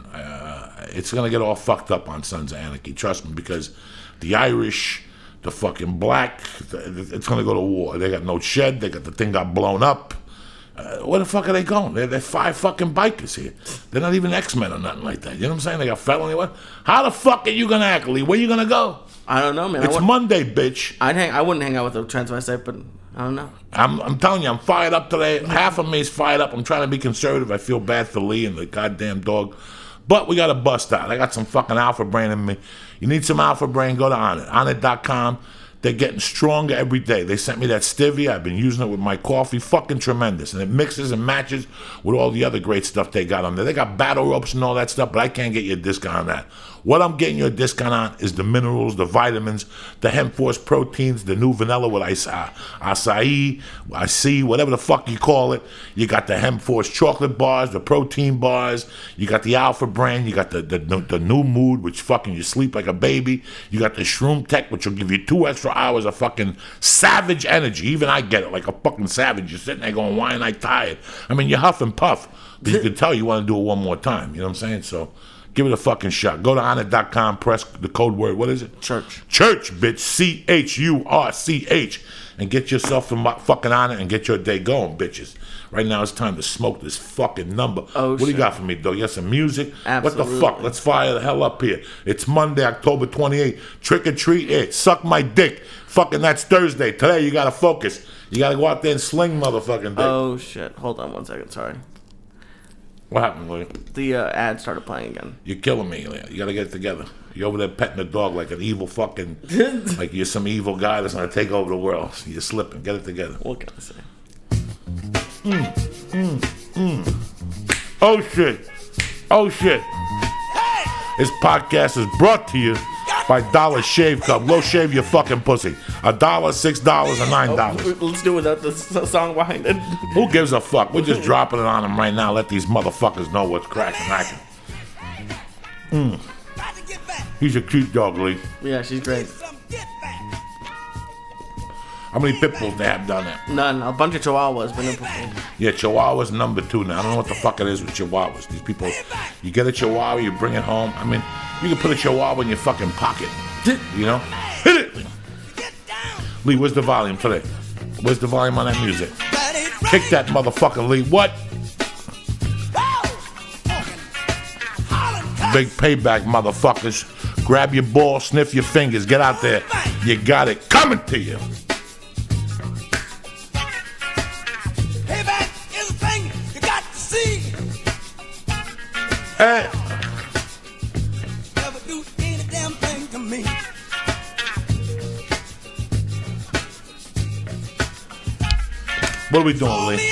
[SPEAKER 2] It's going to get all fucked up on Sons of Anarchy, trust me, because the Irish, the fucking black, it's going to go to war. They got no shed. The thing got blown up. Where the fuck are they going? They're 5 fucking bikers here. They're not even X-Men or nothing like that. You know what I'm saying? They got felony. What? How the fuck are you going to act, Lee? Where you going to go?
[SPEAKER 1] I don't know, man.
[SPEAKER 2] It's Monday, bitch.
[SPEAKER 1] I wouldn't hang out with a transvestite, but I don't know.
[SPEAKER 2] I'm telling you, I'm fired up today. Half of me is fired up. I'm trying to be conservative. I feel bad for Lee and the goddamn dog. But we got to bust out. I got some fucking Alpha Brain in me. You need some Alpha Brain, go to Onnit. Onnit.com. They're getting stronger every day. They sent me that stevia. I've been using it with my coffee. Fucking tremendous. And it mixes and matches with all the other great stuff they got on there. They got battle ropes and all that stuff, but I can't get you a discount on that. What I'm getting you a discount on is the minerals, the vitamins, the Hemp Force proteins, the new vanilla with acai, whatever the fuck you call it. You got the Hemp Force chocolate bars, the protein bars. You got the Alpha Brain. You got the new mood, which fucking you sleep like a baby. You got the Shroom Tech, which will give you 2 extra hours of fucking savage energy. Even I get it, like a fucking savage. You're sitting there going, why am I tired? I mean, you huff and puff, but you can tell you want to do it one more time. You know what I'm saying? So give it a fucking shot. Go to Onnit.com, press the code word. What is it?
[SPEAKER 1] Church.
[SPEAKER 2] Church, bitch. CHURCH. And get yourself some fucking Onnit and get your day going, bitches. Right now it's time to smoke this fucking number.
[SPEAKER 1] Oh,
[SPEAKER 2] what do you
[SPEAKER 1] shit.
[SPEAKER 2] got for me, though? You got some music?
[SPEAKER 1] Absolutely.
[SPEAKER 2] What the fuck? Let's fire the hell up here. It's Monday, October 28th. Trick or treat it. Suck my dick. Fucking that's Thursday. Today you gotta focus. You gotta go out there and sling motherfucking dick.
[SPEAKER 1] Oh shit! Hold on 1 second. Sorry.
[SPEAKER 2] What happened, William?
[SPEAKER 1] The ad started playing again.
[SPEAKER 2] You're killing me. You gotta get it together. You're over there petting the dog like an evil fucking, like you're some evil guy that's gonna take over the world. So you're slipping. Get it together.
[SPEAKER 1] What can I say?
[SPEAKER 2] Oh shit. Oh shit. This podcast is brought to you by Dollar Shave Club. Go shave your fucking pussy. $1, $6, or $9.
[SPEAKER 1] Let's do it without the song behind it.
[SPEAKER 2] Who gives a fuck? We're just dropping it on them right now. Let these motherfuckers know what's cracking. He's a cute dog, Lee.
[SPEAKER 1] Yeah, she's great.
[SPEAKER 2] How many pit bulls they have down there?
[SPEAKER 1] None. A bunch of chihuahuas, but no.
[SPEAKER 2] Yeah, Chihuahua's number 2 now. I don't know what the fuck it is with Chihuahuas. These people, you get a Chihuahua, you bring it home. I mean, you can put a Chihuahua in your fucking pocket. You know? Hit it! Lee, where's the volume today? Where's the volume on that music? Kick that motherfucker, Lee. What? Big payback, motherfuckers. Grab your ball, sniff your fingers. Get out there. You got it coming to you.
[SPEAKER 3] Payback is a thing you got to see.
[SPEAKER 2] Hey.
[SPEAKER 3] Never do any damn thing to me.
[SPEAKER 2] What are we doing, Lee?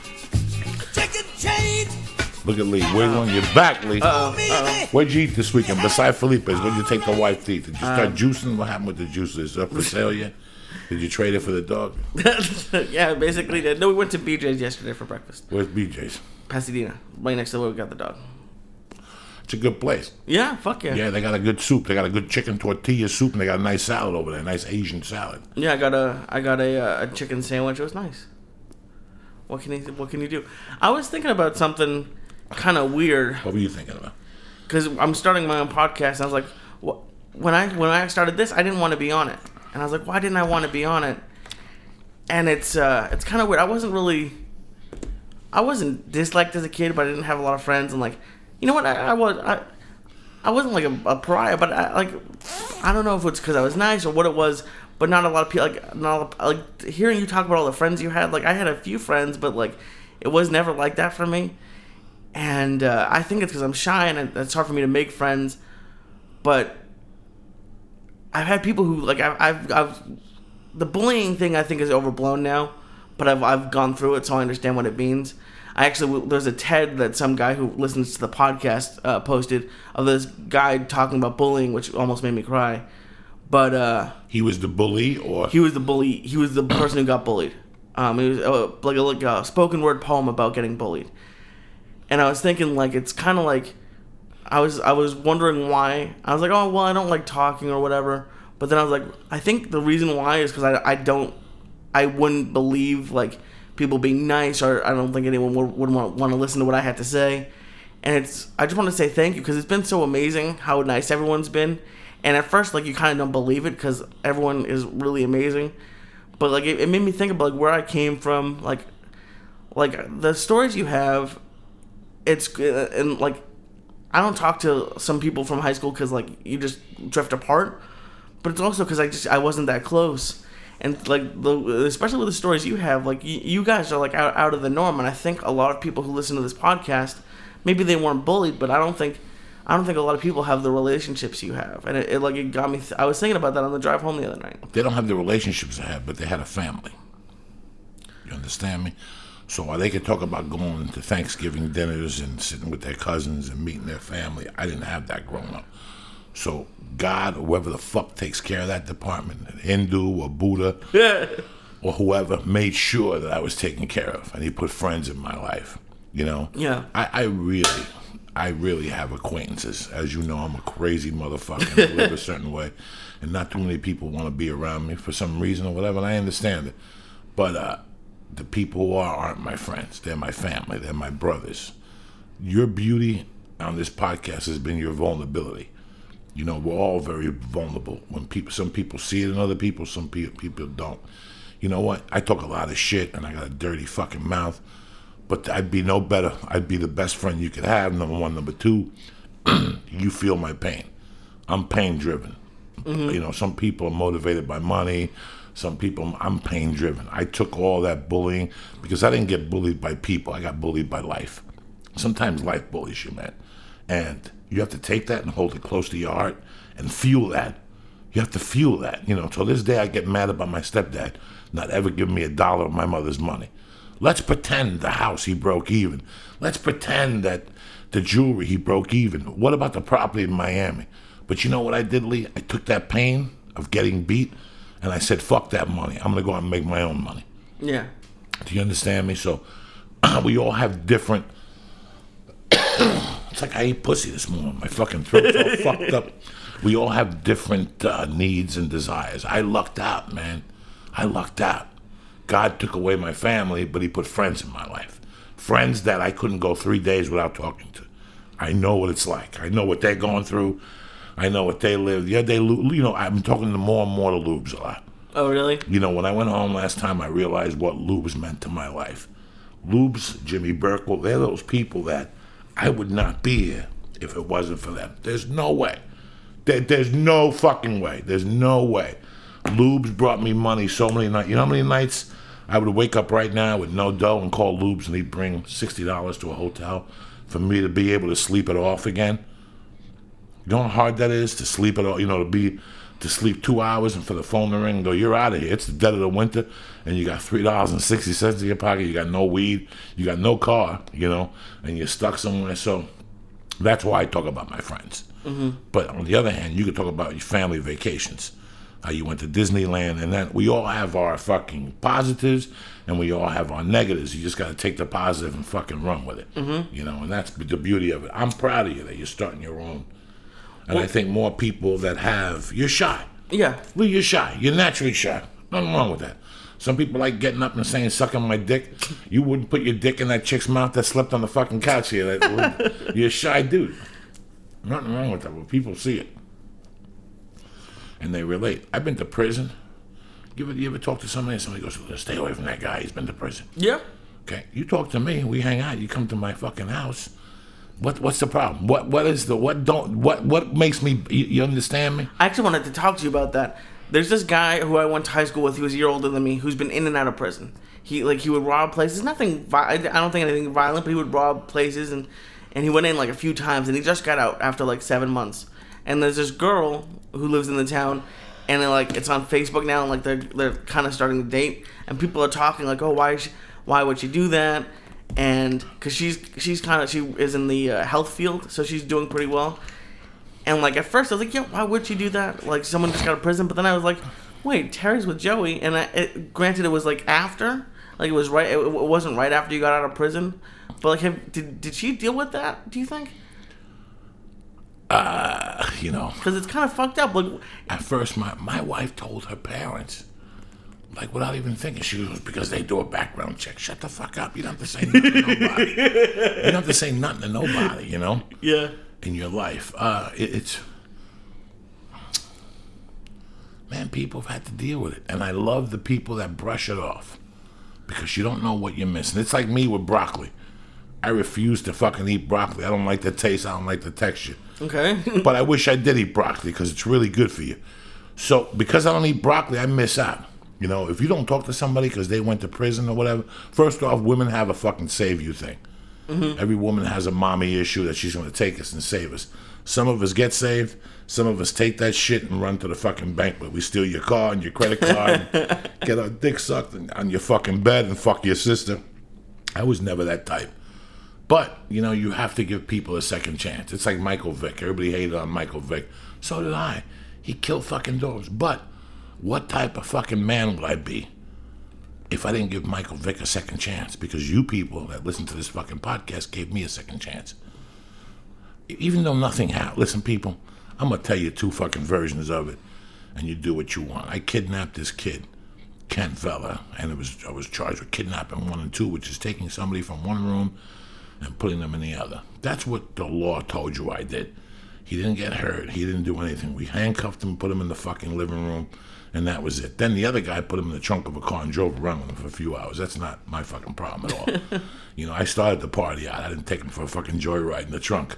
[SPEAKER 2] Look at Lee. Where's one? You're back, Lee. What'd you eat this weekend besides Felipe's? What'd you take the wife to eat? Did you start juicing? What happened with the juices? Up for sale yet? Did you trade it for the dog?
[SPEAKER 1] Yeah, basically did. No, we went to BJ's yesterday for breakfast.
[SPEAKER 2] Where's BJ's?
[SPEAKER 1] Pasadena, right next to where we got the dog.
[SPEAKER 2] It's a good place.
[SPEAKER 1] Yeah, fuck yeah.
[SPEAKER 2] Yeah, they got a good soup. They got a good chicken tortilla soup, and they got a nice salad over there, nice Asian salad.
[SPEAKER 1] Yeah, I got a chicken sandwich. It was nice. What can you do? I was thinking about something kind of weird.
[SPEAKER 2] What were you thinking about?
[SPEAKER 1] Because I'm starting my own podcast, and I was like, when I started this, I didn't want to be on it, and I was like, why didn't I want to be on it? And it's kind of weird. I wasn't disliked as a kid, but I didn't have a lot of friends, and like, you know what? I wasn't like a pariah, but I don't know if it's because I was nice or what it was. But not a lot of people, like hearing you talk about all the friends you had. Like, I had a few friends, but like, it was never like that for me. And I think it's because I'm shy and it's hard for me to make friends. But I've had people who like I've the bullying thing I think is overblown now. But I've gone through it, so I understand what it means. There's a TED that some guy who listens to the podcast posted of this guy talking about bullying, which almost made me cry. But
[SPEAKER 2] he was the bully, or
[SPEAKER 1] he was the bully. He was the person who got bullied. It was like a spoken word poem about getting bullied. And I was thinking, like, it's kind of like I was wondering why. I was like, oh well, I don't like talking or whatever. But then I was like, I think the reason why is because I wouldn't believe like people being nice, or I don't think anyone would want to listen to what I had to say. And I just want to say thank you because it's been so amazing how nice everyone's been. And at first, like, you kind of don't believe it because everyone is really amazing. But, like, it made me think about, like, where I came from. Like the stories you have, and, like, I don't talk to some people from high school because, like, you just drift apart. But it's also because I wasn't that close. And, like, especially with the stories you have, like, you guys are, like, out of the norm. And I think a lot of people who listen to this podcast, maybe they weren't bullied, but I don't think a lot of people have the relationships you have. And it got me... I was thinking about that on the drive home the other night.
[SPEAKER 2] They don't have the relationships I have, but they had a family. You understand me? So while they could talk about going to Thanksgiving dinners and sitting with their cousins and meeting their family, I didn't have that growing up. So God, or whoever the fuck takes care of that department, Hindu or Buddha or whoever, made sure that I was taken care of. And he put friends in my life, you know?
[SPEAKER 1] Yeah.
[SPEAKER 2] I really have acquaintances. As you know, I'm a crazy motherfucker and I live a certain way. And not too many people want to be around me for some reason or whatever, and I understand it. But the people who aren't my friends. They're my family. They're my brothers. Your beauty on this podcast has been your vulnerability. You know, we're all very vulnerable. Some people see it in other people, some people don't. You know what? I talk a lot of shit and I got a dirty fucking mouth. But I'd be no better. I'd be the best friend you could have, number one. Number two, you feel my pain. I'm pain-driven. Mm-hmm. You know, some people are motivated by money. Some people, I'm pain-driven. I took all that bullying because I didn't get bullied by people. I got bullied by life. Sometimes life bullies you, man. And you have to take that and hold it close to your heart and fuel that. You have to fuel that. You know, till this day I get mad about my stepdad not ever giving me $1 of my mother's money. Let's pretend the house he broke even. Let's pretend that the jewelry he broke even. What about the property in Miami? But you know what I did, Lee? I took that pain of getting beat and I said, fuck that money. I'm going to go out and make my own money.
[SPEAKER 1] Yeah.
[SPEAKER 2] Do you understand me? So we all have different... It's like I ate pussy this morning. My fucking throat's all fucked up. We all have different needs and desires. I lucked out, man. I lucked out. God took away my family, but he put friends in my life. Friends that I couldn't go 3 days without talking to. I know what it's like. I know what they're going through. I know what they live. Yeah, I've been talking to more and more to Lubes a lot.
[SPEAKER 1] Oh, really?
[SPEAKER 2] When I went home last time, I realized what Lubes meant to my life. Lubes, Jimmy Burkle, they're those people that I would not be here if it wasn't for them. There's no way. There's no fucking way. There's no way. Lubes brought me money so many nights. You know how many nights I would wake up right now with no dough and call Lubes and he'd bring $60 to a hotel for me to be able to sleep it off again? You know how hard that is to sleep it off, to sleep 2 hours and for the phone to ring, though you're out of here. It's the dead of the winter and you got $3.60 in your pocket, you got no weed, you got no car, and you're stuck somewhere. So that's why I talk about my friends. Mm-hmm. But on the other hand, you could talk about your family vacations. How you went to Disneyland, and then we all have our fucking positives and we all have our negatives. You just got to take the positive and fucking run with it. Mm-hmm. And that's the beauty of it. I'm proud of you that you're starting your own. And I think more people that you're shy.
[SPEAKER 1] Yeah.
[SPEAKER 2] Well, you're shy. You're naturally shy. Nothing wrong with that. Some people like getting up and saying, sucking my dick. You wouldn't put your dick in that chick's mouth that slept on the fucking couch here. You're a shy dude. Nothing wrong with that, but people see it. And they relate. I've been to prison. You ever talk to somebody and somebody goes, stay away from that guy, he's been to prison?
[SPEAKER 1] Yeah.
[SPEAKER 2] Okay, you talk to me, we hang out, you come to my fucking house. What's the problem? What makes me, you understand me?
[SPEAKER 1] I actually wanted to talk to you about that. There's this guy who I went to high school with, he was a year older than me, who's been in and out of prison. He would rob places, I don't think anything violent, but he would rob places, and he went in like a few times, and he just got out after like 7 months. And there's this girl who lives in the town, and it's on Facebook now, and like they're kind of starting to date, and people are talking like, oh, why would she do that? And because she is in the health field, so she's doing pretty well. And like at first I was like, yeah, why would she do that? Like someone just got out of prison. But then I was like, wait, Terry's with Joey, and granted it was like after, like it was right, it wasn't right after you got out of prison, but like did she deal with that? Do you think?
[SPEAKER 2] Because
[SPEAKER 1] it's kind of fucked up. Like
[SPEAKER 2] at first, my wife told her parents, like without even thinking, she was because they do a background check. Shut the fuck up! You don't have to say nothing to nobody. You don't have to say nothing to nobody.
[SPEAKER 1] Yeah.
[SPEAKER 2] In your life, it's man, people have had to deal with it, and I love the people that brush it off because you don't know what you're missing. It's like me with broccoli. I refuse to fucking eat broccoli. I don't like the taste. I don't like the texture.
[SPEAKER 1] Okay.
[SPEAKER 2] But I wish I did eat broccoli because it's really good for you. So because I don't eat broccoli, I miss out. If you don't talk to somebody because they went to prison or whatever, first off, women have a fucking save you thing. Mm-hmm. Every woman has a mommy issue that she's going to take us and save us. Some of us get saved. Some of us take that shit and run to the fucking bank, but we steal your car and your credit card and get our dick sucked on your fucking bed and fuck your sister. I was never that type. But, you have to give people a second chance. It's like Michael Vick. Everybody hated on Michael Vick. So did I. He killed fucking dogs. But what type of fucking man would I be if I didn't give Michael Vick a second chance? Because you people that listen to this fucking podcast gave me a second chance. Even though nothing happened. Listen, people, I'm going to tell you 2 fucking versions of it, and you do what you want. I kidnapped this kid, Kent Vella, and I was charged with kidnapping 1 and 2, which is taking somebody from one room and putting them in the other. That's what the law told you I did. He didn't get hurt. He didn't do anything. We handcuffed him, put him in the fucking living room, and that was it. Then the other guy put him in the trunk of a car and drove around with him for a few hours. That's not my fucking problem at all. I started the party out. I didn't take him for a fucking joyride in the trunk.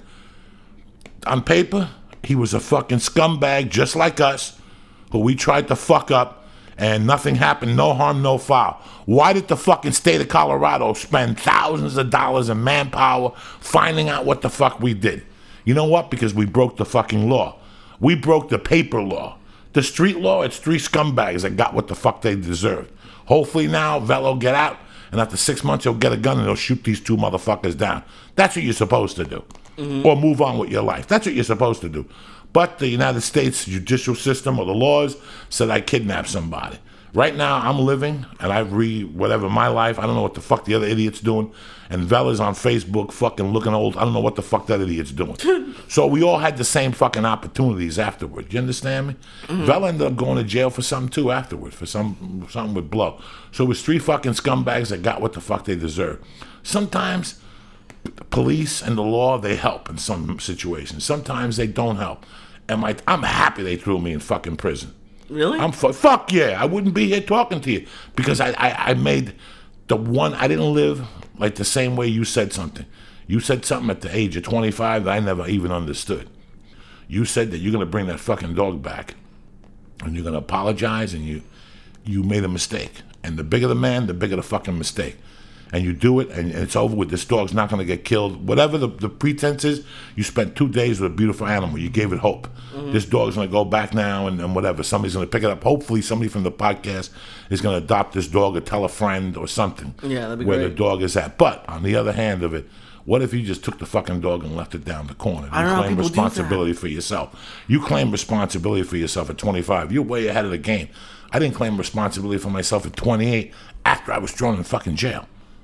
[SPEAKER 2] On paper, he was a fucking scumbag just like us, who we tried to fuck up, and nothing happened, no harm, no foul. Why did the fucking state of Colorado spend thousands of dollars in manpower finding out what the fuck we did? You know what? Because we broke the fucking law. We broke the paper law. The street law, it's 3 scumbags that got what the fuck they deserved. Hopefully now, Velo will get out, and after 6 months he'll get a gun and he'll shoot these 2 motherfuckers down. That's what you're supposed to do. Mm-hmm. Or move on with your life. That's what you're supposed to do. But the United States judicial system or the laws said I kidnapped somebody. Right now, I'm living, and I read whatever my life. I don't know what the fuck the other idiot's doing. And Vela's on Facebook fucking looking old. I don't know what the fuck that idiot's doing. So we all had the same fucking opportunities afterward. You understand me? Vela ended up going to jail for something, too, afterward, for something with blow. So it was 3 fucking scumbags that got what the fuck they deserved. Sometimes the police and the law, they help in some situations. Sometimes they don't help. And I'm happy they threw me in fucking prison.
[SPEAKER 1] Really?
[SPEAKER 2] Fuck yeah. I wouldn't be here talking to you because I made the one. I didn't live like the same way you said something. You said something at the age of 25 that I never even understood. You said that you're going to bring that fucking dog back and you're going to apologize and you made a mistake. And the bigger the man, the bigger the fucking mistake. And you do it, and it's over with. This dog's not going to get killed. Whatever the pretense is, you spent 2 days with a beautiful animal. You gave it hope. This dog's going to go back now and whatever. Somebody's going to pick it up. Hopefully, somebody from the podcast is going to adopt this dog or tell a friend or something.
[SPEAKER 1] Yeah, that'd be
[SPEAKER 2] where
[SPEAKER 1] great.
[SPEAKER 2] the dog is at. But on the other hand of it, what if you just took the fucking dog and left it down the corner?
[SPEAKER 1] I don't
[SPEAKER 2] You
[SPEAKER 1] know how
[SPEAKER 2] claim
[SPEAKER 1] people do that.
[SPEAKER 2] responsibility for yourself. You claim responsibility for yourself at 25. You're way ahead of the game. I didn't claim responsibility for myself at 28 after I was thrown in fucking jail.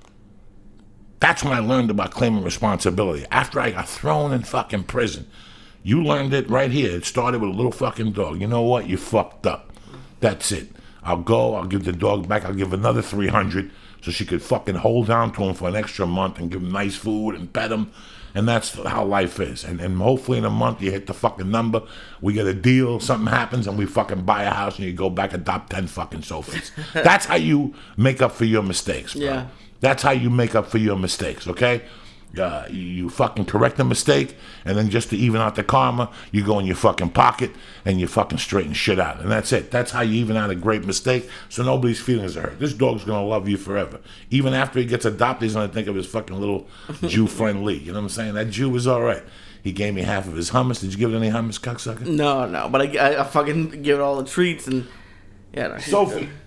[SPEAKER 2] That's when I learned about claiming responsibility. After I got thrown in fucking prison. You learned it right here. It started with a little fucking dog. You know what? You fucked up. That's it. I'll go. I'll give the dog back. I'll give another $300 so she could fucking hold on to him for an extra month and give him nice food and pet him. And that's how life is. And hopefully in a month you hit the fucking number. We get a deal. Something happens and we fucking buy a house and you go back and adopt 10 fucking sofas. That's how you make up for your mistakes, bro.
[SPEAKER 1] Yeah.
[SPEAKER 2] That's how you make up for your mistakes, okay? You fucking correct the mistake, and then just to even out the karma, you go in your fucking pocket and you fucking straighten shit out. And that's it. That's how you even out a great mistake, so nobody's feelings are hurt. This dog's going to love you forever. Even after he gets adopted, he's going to think of his fucking little Jew friend Lee. You know what I'm saying? That Jew was all right. He gave me half of his hummus. Did you give it any hummus, cocksucker?
[SPEAKER 1] No, but I fucking give it all the treats and yeah. No, she's
[SPEAKER 2] Sophie.
[SPEAKER 1] good.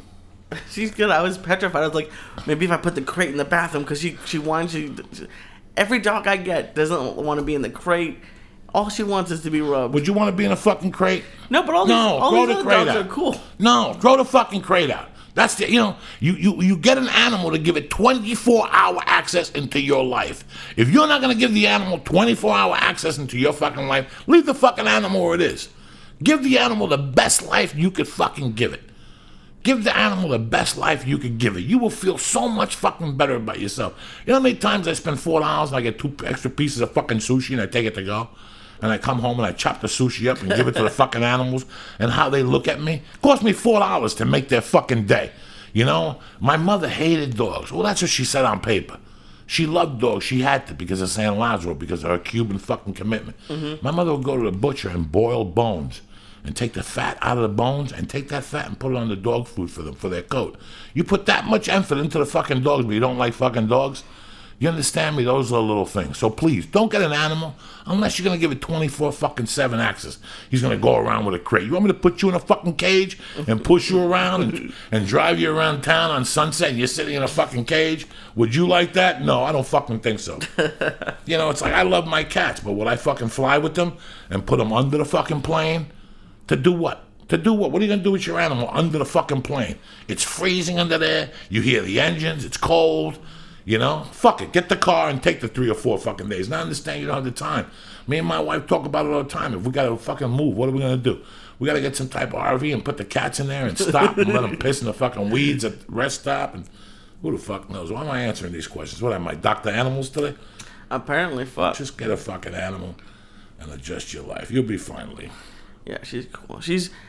[SPEAKER 1] She's good. I was petrified. I was like, maybe if I put the crate in the bathroom because she whines. Every dog I get doesn't want to be in the crate. All she wants is to be rubbed.
[SPEAKER 2] Would you want to be in a fucking crate?
[SPEAKER 1] No, but all these other dogs are cool.
[SPEAKER 2] No, throw the fucking crate out. That's the, you get an animal to give it 24-hour access into your life. If you're not going to give the animal 24-hour access into your fucking life, leave the fucking animal where it is. Give the animal the best life you could fucking give it. Give the animal the best life you could give it. You will feel so much fucking better about yourself. You know how many times I spend $4 and I get 2 extra pieces of fucking sushi and I take it to go? And I come home and I chop the sushi up and give it to the fucking animals and how they look at me? It cost me $4 to make their fucking day. You know? My mother hated dogs. Well, that's what she said on paper. She loved dogs. She had to because of San Lazaro, because of her Cuban fucking commitment. My mother would go to the butcher and boil bones and take the fat out of the bones and take that fat and put it on the dog food for them, for their coat. You put that much effort into the fucking dogs, but you don't like fucking dogs? You understand me? Those are little things. So please, don't get an animal unless you're going to give it 24-7 access. He's going to go around with a crate. You want me to put you in a fucking cage and push you around and drive you around town on Sunset and you're sitting in a fucking cage? Would you like that? No, I don't fucking think so. You know, it's like I love my cats, but would I fucking fly with them and put them under the fucking plane? To do what? To do what? What are you going to do with your animal under the fucking plane? It's freezing under there. You hear the engines. It's cold. You know? Fuck it. Get the car and take the 3 or 4 fucking days. Now I understand you don't have the time. Me and my wife talk about it all the time. If we got to fucking move, what are we going to do? We got to get some type of RV and put the cats in there and stop and let them piss in the fucking weeds at the rest stop. And who the fuck knows? Why am I answering these questions? What am I, Dr. Animals today?
[SPEAKER 1] Apparently, fuck.
[SPEAKER 2] Just get a fucking animal and adjust your life. You'll be fine, Lee.
[SPEAKER 1] Yeah, she's cool.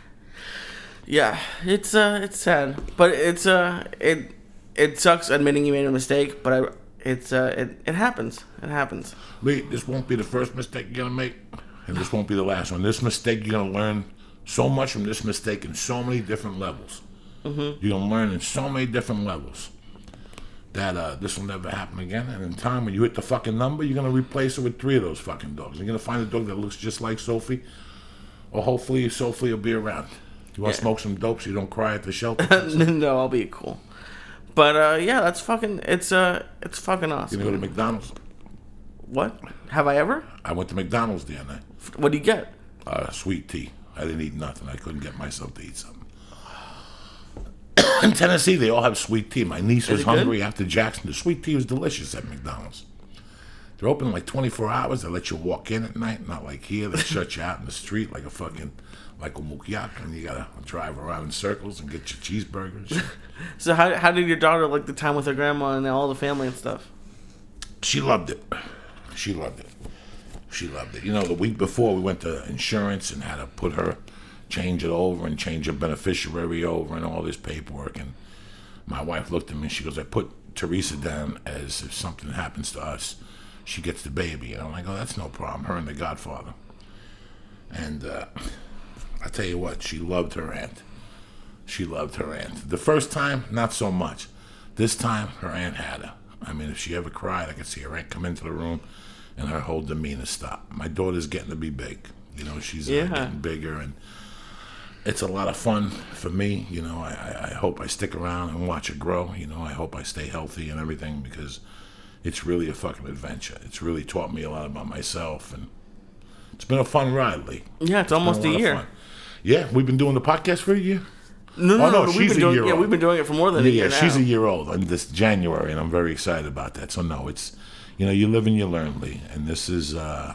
[SPEAKER 1] It's sad, but it sucks admitting you made a mistake, but it happens. It happens.
[SPEAKER 2] Lee, this won't be the first mistake you're gonna make, and this won't be the last one. This mistake, you're gonna learn so much from this mistake in so many different levels. You're gonna learn in so many different levels that this will never happen again. And in time, when you hit the fucking number, you're gonna replace it with 3 of those fucking dogs. You're gonna find a dog that looks just like Sophie. Or hopefully Sophie will be around. You want to smoke some dope so you don't cry at the shelter?
[SPEAKER 1] No, I'll be cool. But yeah, that's fucking. It's fucking awesome.
[SPEAKER 2] You gonna go to McDonald's?
[SPEAKER 1] What? Have I ever?
[SPEAKER 2] I went to McDonald's the other night.
[SPEAKER 1] What do you get?
[SPEAKER 2] Sweet tea. I didn't eat nothing. I couldn't get myself to eat something. In Tennessee, they all have sweet tea. My niece was
[SPEAKER 1] it good?
[SPEAKER 2] hungry after Jackson. The sweet tea was delicious at McDonald's. They're open like 24 hours. They let you walk in at night, not like here. They shut you out in the street like a mukyak, and you gotta drive around in circles and get your cheeseburgers.
[SPEAKER 1] So how did your daughter like the time with her grandma and all the family and stuff?
[SPEAKER 2] She loved it. She loved it. She loved it. You know, the week before we went to insurance and had to put her, change it over and change her beneficiary over and all this paperwork. And my wife looked at me and she goes, I put Teresa down as if something happens to us, she gets the baby. And I'm like, oh, that's no problem. Her and the godfather. And I tell you what, she loved her aunt. She loved her aunt. The first time, not so much. This time, her aunt had her. I mean, if she ever cried, I could see her aunt come into the room and her whole demeanor stop. My daughter's getting to be big. You know, she's getting bigger, and it's a lot of fun for me. You know, I hope I stick around and watch her grow. You know, I hope I stay healthy and everything, because it's really a fucking adventure. It's really taught me a lot about myself, and it's been a fun ride, Lee.
[SPEAKER 1] Yeah, it's almost a year.
[SPEAKER 2] Yeah, we've been doing the podcast for a year.
[SPEAKER 1] No,
[SPEAKER 2] she's a year old.
[SPEAKER 1] Yeah, we've been doing it for more than a year now.
[SPEAKER 2] She's a year old in this January, and I'm very excited about that. So no, it's, you know, you live and you learn, Lee, and this is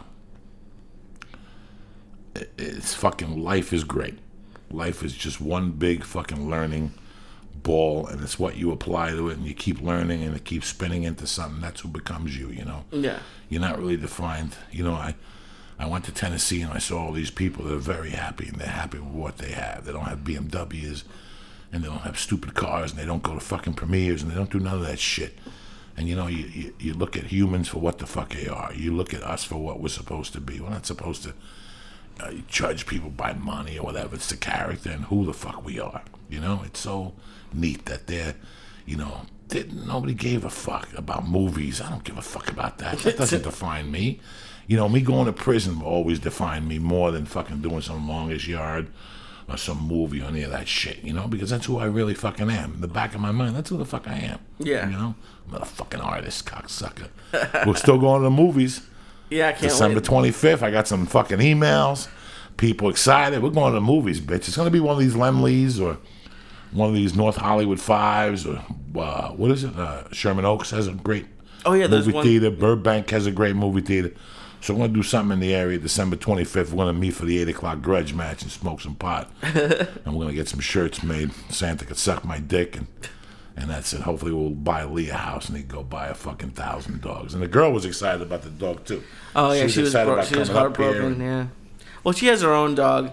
[SPEAKER 2] it's fucking, life is great. Life is just one big fucking learning ball, and it's what you apply to it, and you keep learning, and it keeps spinning into something. That's who becomes you, you know.
[SPEAKER 1] Yeah.
[SPEAKER 2] You're not really defined. You know, I went to Tennessee and I saw all these people that are very happy, and they're happy with what they have. They don't have BMWs, and they don't have stupid cars, and they don't go to fucking premieres, and they don't do none of that shit. And you know, you look at humans for what the fuck they are. You look at us for what we're supposed to be. We're not supposed to judge people by money or whatever. It's the character and who the fuck we are. You know, it's so neat that they're, you know, nobody gave a fuck about movies. I don't give a fuck about that. That doesn't define me. You know, me going to prison will always define me more than fucking doing some Longest Yard or some movie or any of that shit, you know, because that's who I really fucking am. In the back of my mind, that's who the fuck I am.
[SPEAKER 1] Yeah.
[SPEAKER 2] You know? I'm not a fucking artist, cocksucker. We're still going to the movies.
[SPEAKER 1] Yeah, I can't
[SPEAKER 2] December
[SPEAKER 1] wait.
[SPEAKER 2] 25th, I got some fucking emails. People excited. We're going to the movies, bitch. It's going to be one of these Lemleys or one of these North Hollywood Fives or what is it? Sherman Oaks has a great movie theater. Burbank has a great movie theater. So we're going to do something in the area December 25th. We're going to meet for the 8 o'clock grudge match and smoke some pot. And we're going to get some shirts made. Santa could suck my dick, and that's it. Hopefully we'll buy Lee a house and he can go buy a fucking 1,000 dogs. And the girl was excited about the dog too.
[SPEAKER 1] Oh yeah, she was heartbroken. Yeah. Well, she has her own dog,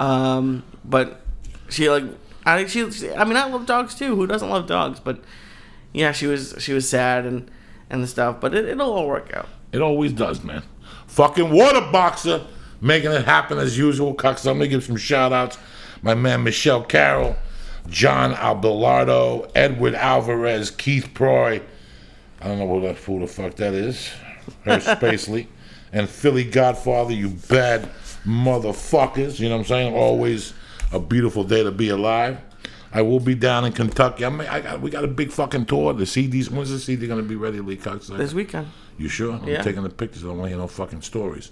[SPEAKER 1] but she like I love dogs too. Who doesn't love dogs? But yeah, she was sad and the stuff. But it'll all work out.
[SPEAKER 2] It always does, man. Fucking water boxer making it happen as usual. Cucks. I'm gonna give some shout outs. My man Michelle Carroll, John Albelardo, Edward Alvarez, Keith Proy. I don't know who the fuck that is. Her Spacely. And Philly Godfather, you bad motherfuckers. You know what I'm saying? Always a beautiful day to be alive. I will be down in Kentucky. We got a big fucking tour. The CDs. When's the CD going to be ready, Lee Cox?
[SPEAKER 1] This weekend.
[SPEAKER 2] You sure? I'm taking the pictures. I don't want to hear no fucking stories.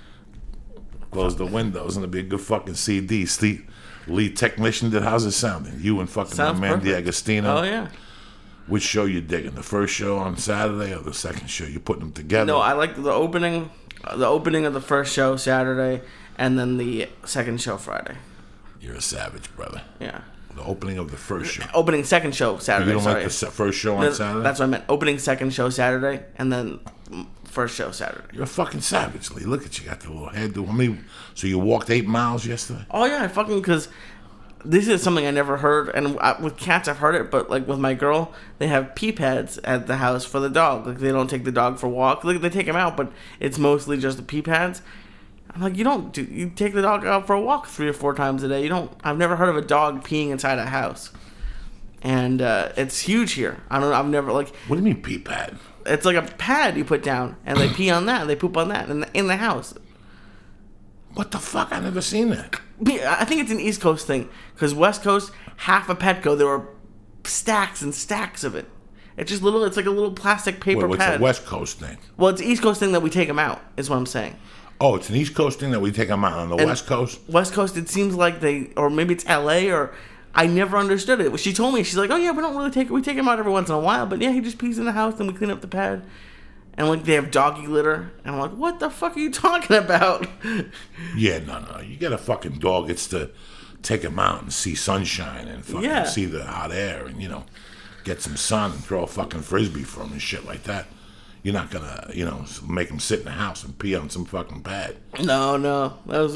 [SPEAKER 2] Close the windows and it'll be a good fucking CD. Lead technician did. How's it sounding? You and fucking my man D'Agostino.
[SPEAKER 1] Oh yeah.
[SPEAKER 2] Which show you digging? The first show on Saturday or the second show? You putting them together?
[SPEAKER 1] No, I like the opening of the first show Saturday, and then the second show Friday.
[SPEAKER 2] You're a savage, brother.
[SPEAKER 1] Yeah.
[SPEAKER 2] The opening of the first show.
[SPEAKER 1] Opening second show Saturday.
[SPEAKER 2] You don't like the first show on Saturday?
[SPEAKER 1] That's what I meant. Opening second show Saturday, and then first show Saturday.
[SPEAKER 2] You're a fucking savage, Lee. Look at you, got the little hairdo. So you walked 8 miles yesterday?
[SPEAKER 1] Oh yeah, because this is something I never heard, and with cats I've heard it, but like with my girl, they have pee pads at the house for the dog. Like they don't take the dog for a walk. Like they take him out, but it's mostly just the pee pads. I'm like, you take the dog out for a walk 3 or 4 times a day. I've never heard of a dog peeing inside a house. And it's huge here. I've never like.
[SPEAKER 2] What do you mean pee pad?
[SPEAKER 1] It's like a pad you put down, and they pee on that, and they poop on that in the house.
[SPEAKER 2] What the fuck? I never seen that.
[SPEAKER 1] I think it's an East Coast thing, because West Coast, half of Petco, there were stacks and stacks of it. It's just it's like a little plastic paper
[SPEAKER 2] pad.
[SPEAKER 1] pad.
[SPEAKER 2] It's a West Coast thing.
[SPEAKER 1] Well, it's an East Coast thing that we take them out, is what I'm saying.
[SPEAKER 2] Oh, it's an East Coast thing that we take them out on the West Coast?
[SPEAKER 1] West Coast, it seems like or maybe it's LA, or I never understood it. She told me, she's like, oh yeah, we don't really we take him out every once in a while, but yeah, he just pees in the house and we clean up the pad. And like they have doggy litter. And I'm like, what the fuck are you talking about?
[SPEAKER 2] Yeah, no. You get a fucking dog, it's to take him out and see sunshine and fucking see the hot air and, you know, get some sun and throw a fucking frisbee for him and shit like that. You're not gonna, you know, make him sit in the house and pee on some fucking pad.
[SPEAKER 1] No.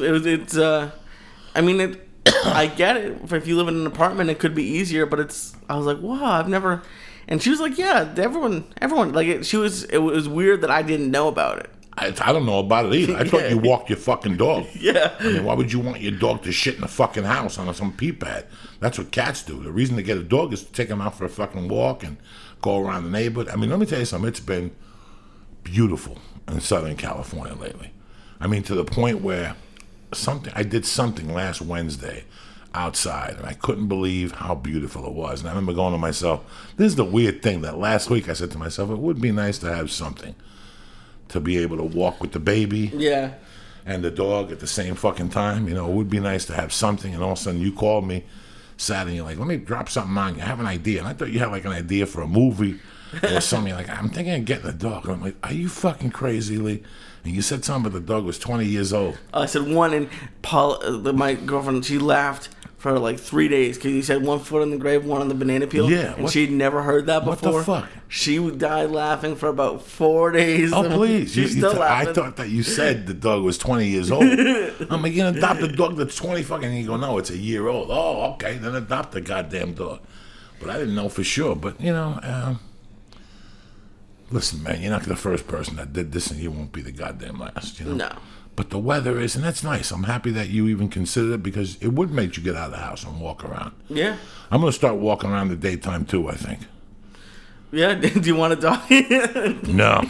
[SPEAKER 1] I mean, I get it. If you live in an apartment, it could be easier, but I was like, wow, I've never. And she was like, yeah, everyone, like, it was weird that I didn't know about it.
[SPEAKER 2] I don't know about it either. I thought you walked your fucking dog.
[SPEAKER 1] Yeah.
[SPEAKER 2] I mean, why would you want your dog to shit in the fucking house on some pee pad? That's what cats do. The reason to get a dog is to take him out for a fucking walk and go around the neighborhood. I mean, let me tell you something. It's been beautiful in Southern California lately. I mean, to the point where I did something last Wednesday outside, and I couldn't believe how beautiful it was. And I remember going to myself, this is the weird thing, that last week I said to myself, it would be nice to have something to be able to walk with the baby and the dog at the same fucking time. You know, it would be nice to have something. And all of a sudden you called me Saturday and you're like, let me drop something on you. I have an idea. And I thought you had like an idea for a movie or something. You're like, I'm thinking of getting a dog. And I'm like, are you fucking crazy, Lee? And you said something about the dog was 20 years old.
[SPEAKER 1] I said one, and my girlfriend, she laughed for like 3 days because you said 1 foot in the grave, one on the banana peel.
[SPEAKER 2] Yeah.
[SPEAKER 1] And she'd never heard that before.
[SPEAKER 2] What the fuck?
[SPEAKER 1] She died laughing for about 4 days.
[SPEAKER 2] Oh, please.
[SPEAKER 1] She's still laughing.
[SPEAKER 2] I thought that you said the dog was 20 years old. I'm like, you adopt a dog that's 20 fucking, and you go, no, it's a year old. Oh, okay, then adopt the goddamn dog. But I didn't know for sure. But, you know, listen, man, you're not the first person that did this, and you won't be the goddamn last, you know?
[SPEAKER 1] No.
[SPEAKER 2] But the weather is, and that's nice. I'm happy that you even considered it because it would make you get out of the house and walk around.
[SPEAKER 1] Yeah.
[SPEAKER 2] I'm going to start walking around the daytime too, I think.
[SPEAKER 1] Yeah, do you want a dog?
[SPEAKER 2] No.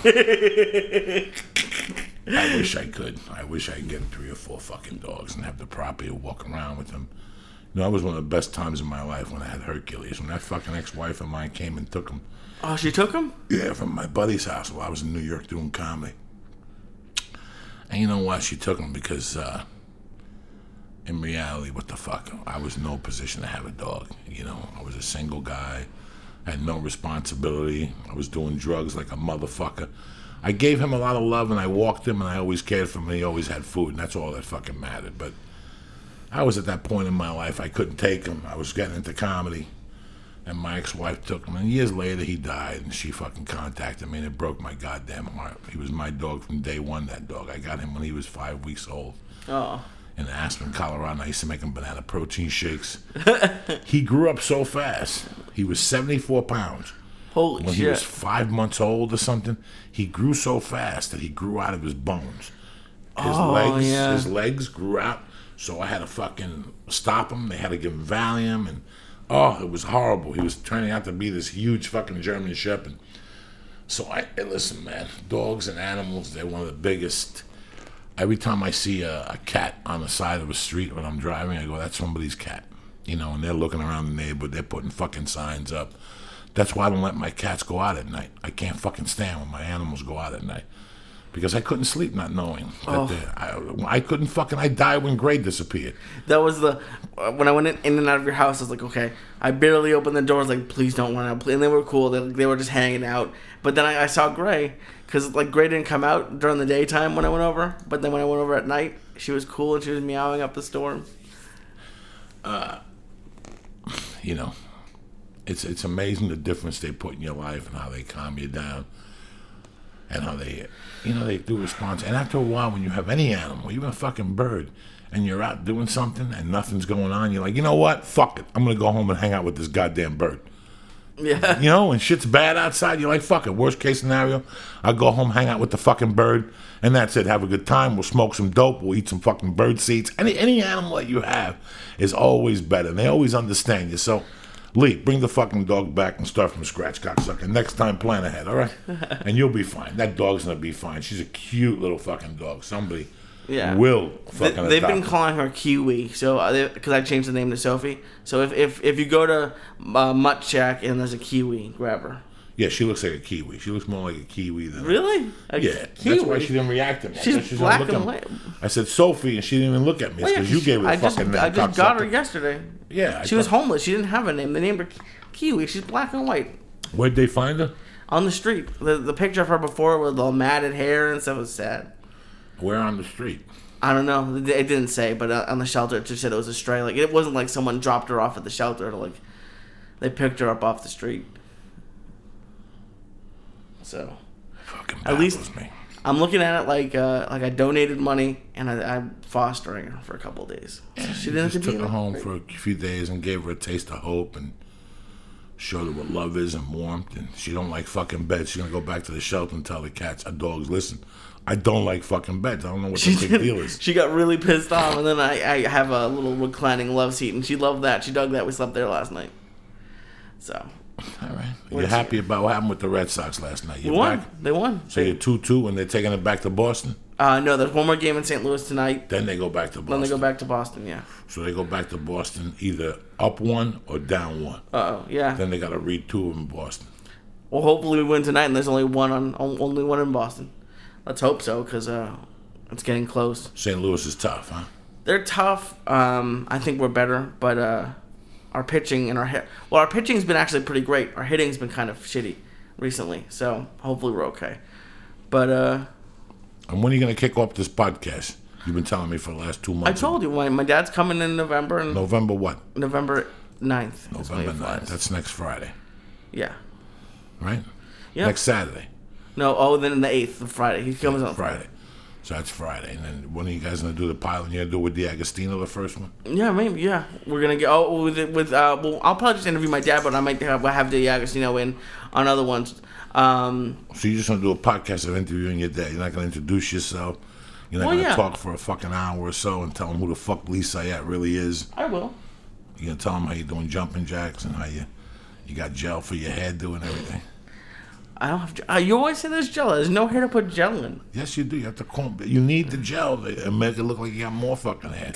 [SPEAKER 2] I wish I could. I wish I could get 3 or 4 fucking dogs and have the property to walk around with them. You know, that was one of the best times in my life when I had Hercules. When that fucking ex-wife of mine came and took him.
[SPEAKER 1] Oh, she took him?
[SPEAKER 2] Yeah, from my buddy's house while I was in New York doing comedy. And you know why she took him? Because in reality, what the fuck? I was in no position to have a dog. You know, I was a single guy, had no responsibility. I was doing drugs like a motherfucker. I gave him a lot of love, and I walked him, and I always cared for him. He always had food, and that's all that fucking mattered. But I was at that point in my life, I couldn't take him. I was getting into comedy. And my ex-wife took him, and years later he died, and she fucking contacted me, and it broke my goddamn heart. He was my dog from day one, that dog. I got him when he was 5 weeks old.
[SPEAKER 1] Oh.
[SPEAKER 2] In Aspen, Colorado. I used to make him banana protein shakes. He grew up so fast. He was 74 pounds.
[SPEAKER 1] Holy
[SPEAKER 2] when
[SPEAKER 1] shit.
[SPEAKER 2] When he was 5 months old or something, he grew so fast that he grew out of his bones. His legs grew out, so I had to fucking stop him. They had to give him Valium, and it was horrible. He was turning out to be this huge fucking German Shepherd. So listen, man, dogs and animals, they're one of the biggest. Every time I see a cat on the side of a street when I'm driving, I go, that's somebody's cat. You know, and they're looking around the neighborhood, they're putting fucking signs up. That's why I don't let my cats go out at night. I can't fucking stand when my animals go out at night. Because I couldn't sleep not knowing. I couldn't fucking, I died when Gray disappeared.
[SPEAKER 1] That was when I went in and out of your house, I was like, okay. I barely opened the doors, like, please don't run out. And they were cool. They were just hanging out. But then I saw Gray, because, like, Gray didn't come out during the daytime when I went over. But then when I went over at night, she was cool and she was meowing up the storm.
[SPEAKER 2] You know, it's amazing the difference they put in your life and how they calm you down. And how they do response. And after a while, when you have any animal, even a fucking bird, and you're out doing something and nothing's going on, you're like, you know what? Fuck it. I'm going to go home and hang out with this goddamn bird.
[SPEAKER 1] Yeah.
[SPEAKER 2] You know, when shit's bad outside, you're like, fuck it. Worst case scenario, I'll go home, hang out with the fucking bird, and that's it. Have a good time. We'll smoke some dope. We'll eat some fucking bird seeds. Any animal that you have is always better. And they always understand you. So, Lee, bring the fucking dog back and start from scratch, cocksucker. Next time, plan ahead, all right? And you'll be fine. That dog's going to be fine. She's a cute little fucking dog. Somebody will fucking
[SPEAKER 1] They've
[SPEAKER 2] adopt
[SPEAKER 1] been
[SPEAKER 2] her.
[SPEAKER 1] calling her Kiwi, so because I changed the name to Sophie. So if you go to Mutt Shack and there's a Kiwi, grab her.
[SPEAKER 2] Yeah, she looks like a kiwi. She looks more like a kiwi than
[SPEAKER 1] Really?
[SPEAKER 2] Yeah,
[SPEAKER 1] Kiwi?
[SPEAKER 2] that's why she didn't react to me. I
[SPEAKER 1] She's
[SPEAKER 2] said she's
[SPEAKER 1] black
[SPEAKER 2] gonna look
[SPEAKER 1] and
[SPEAKER 2] at me.
[SPEAKER 1] white.
[SPEAKER 2] I said Sophie, and she didn't even look at me. It's because you gave her the fucking name.
[SPEAKER 1] I just got her
[SPEAKER 2] cocksucker.
[SPEAKER 1] yesterday.
[SPEAKER 2] Yeah.
[SPEAKER 1] She was homeless. She didn't have a name. They named her Kiwi. She's black and white.
[SPEAKER 2] Where'd they find her?
[SPEAKER 1] On the street. The picture of her before with all matted hair and stuff was sad.
[SPEAKER 2] Where on the street?
[SPEAKER 1] I don't know. It didn't say, but on the shelter it just said it was a stray. Like, it wasn't like someone dropped her off at the shelter. Like, they picked her up off the street. So,
[SPEAKER 2] Fucking
[SPEAKER 1] at least
[SPEAKER 2] baffles me.
[SPEAKER 1] I'm looking at it like I donated money and I'm fostering her for a couple of days. So she didn't have to
[SPEAKER 2] Just
[SPEAKER 1] be
[SPEAKER 2] took her
[SPEAKER 1] like-
[SPEAKER 2] home for a few days and gave her a taste of hope and showed her what love is and warmth. And she don't like fucking beds. She's gonna go back to the shelter and tell the cats and dogs, listen, I don't like fucking beds. I don't know what the big deal is.
[SPEAKER 1] She got really pissed off, and then I have a little reclining love seat, and she loved that. She dug that. We slept there last night. So.
[SPEAKER 2] All right. You're happy about what happened with the Red Sox last night?
[SPEAKER 1] They
[SPEAKER 2] You're
[SPEAKER 1] won.
[SPEAKER 2] back?
[SPEAKER 1] They won.
[SPEAKER 2] So you're 2-2 and they're taking it back to Boston?
[SPEAKER 1] No, there's one more game in St. Louis tonight.
[SPEAKER 2] Then they go back to Boston.
[SPEAKER 1] Then they go back to Boston, yeah.
[SPEAKER 2] So they go back to Boston either up 1 or down 1.
[SPEAKER 1] Uh-oh, yeah.
[SPEAKER 2] Then they got to read 2 of them in Boston.
[SPEAKER 1] Well, hopefully we win tonight, and there's only one in Boston. Let's hope so, because it's getting close.
[SPEAKER 2] St. Louis is tough, huh?
[SPEAKER 1] They're tough. I think we're better, but our pitching and our pitching's been actually pretty great. Our hitting's been kind of shitty recently, so hopefully we're okay. But
[SPEAKER 2] And when are you going to kick off this podcast? You've been telling me for the last 2 months.
[SPEAKER 1] I told you, my dad's coming in November, and
[SPEAKER 2] November what?
[SPEAKER 1] November 9th. is when he
[SPEAKER 2] November 9th.
[SPEAKER 1] flies.
[SPEAKER 2] That's next Friday,
[SPEAKER 1] Yeah.
[SPEAKER 2] right?
[SPEAKER 1] Yeah.
[SPEAKER 2] Next Saturday.
[SPEAKER 1] No, then the 8th, the Friday. He comes on
[SPEAKER 2] Friday. So that's Friday. And then when are you guys going to do the pilot? You're going to do it with D'Agostino, the first one?
[SPEAKER 1] Yeah, maybe. Yeah, we're gonna get. Oh, well, I'll probably just interview my dad, but I might have the Agostino in on other ones.
[SPEAKER 2] So you're just going to do a podcast of interviewing your dad. You're not going to introduce yourself. You're not
[SPEAKER 1] Well,
[SPEAKER 2] going to
[SPEAKER 1] yeah.
[SPEAKER 2] talk for a fucking hour or so and tell him who the fuck Lee Sayat really is.
[SPEAKER 1] I will.
[SPEAKER 2] You're going to tell him how you're doing jumping jacks and how you got gel for your hair doing everything.
[SPEAKER 1] I don't have. You always say there's gel. There's no hair to put gel in.
[SPEAKER 2] Yes, you do. You have to comb. You need the gel to make it look like you got more fucking hair.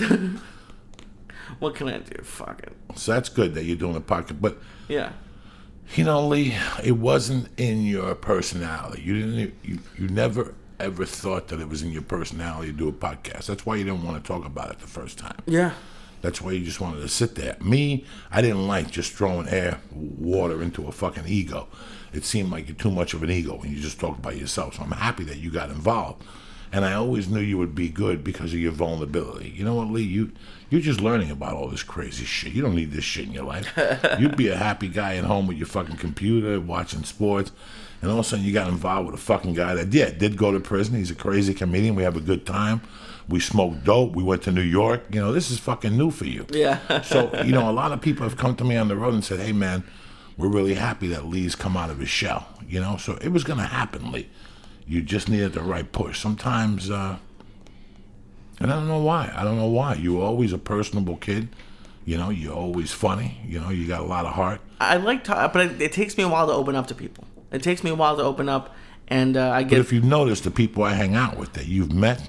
[SPEAKER 1] What can I do? Fuck it.
[SPEAKER 2] So that's good that you're doing a podcast. But,
[SPEAKER 1] Yeah.
[SPEAKER 2] you know, Lee, it wasn't in your personality. You never ever thought that it was in your personality to do a podcast. That's why you didn't want to talk about it the first time.
[SPEAKER 1] Yeah.
[SPEAKER 2] That's why you just wanted to sit there. Me, I didn't like just throwing water into a fucking ego. It seemed like you're too much of an ego when you just talk about yourself. So I'm happy that you got involved. And I always knew you would be good because of your vulnerability. You know what, Lee? You're just learning about all this crazy shit. You don't need this shit in your life. You'd be a happy guy at home with your fucking computer, watching sports, and all of a sudden you got involved with a fucking guy that did go to prison. He's a crazy comedian. We have a good time. We smoked dope. We went to New York. You know, this is fucking new for you.
[SPEAKER 1] Yeah.
[SPEAKER 2] So, you know, a lot of people have come to me on the road and said, hey, man, we're really happy that Lee's come out of his shell. You know, so it was going to happen, Lee. You just needed the right push. Sometimes, and I don't know why. You were always a personable kid. You know, you're always funny. You know, you got a lot of heart.
[SPEAKER 1] I like to, but it takes me a while to open up to people. It takes me a while to open up, and I
[SPEAKER 2] But
[SPEAKER 1] get.
[SPEAKER 2] if you notice the people I hang out with that you've met,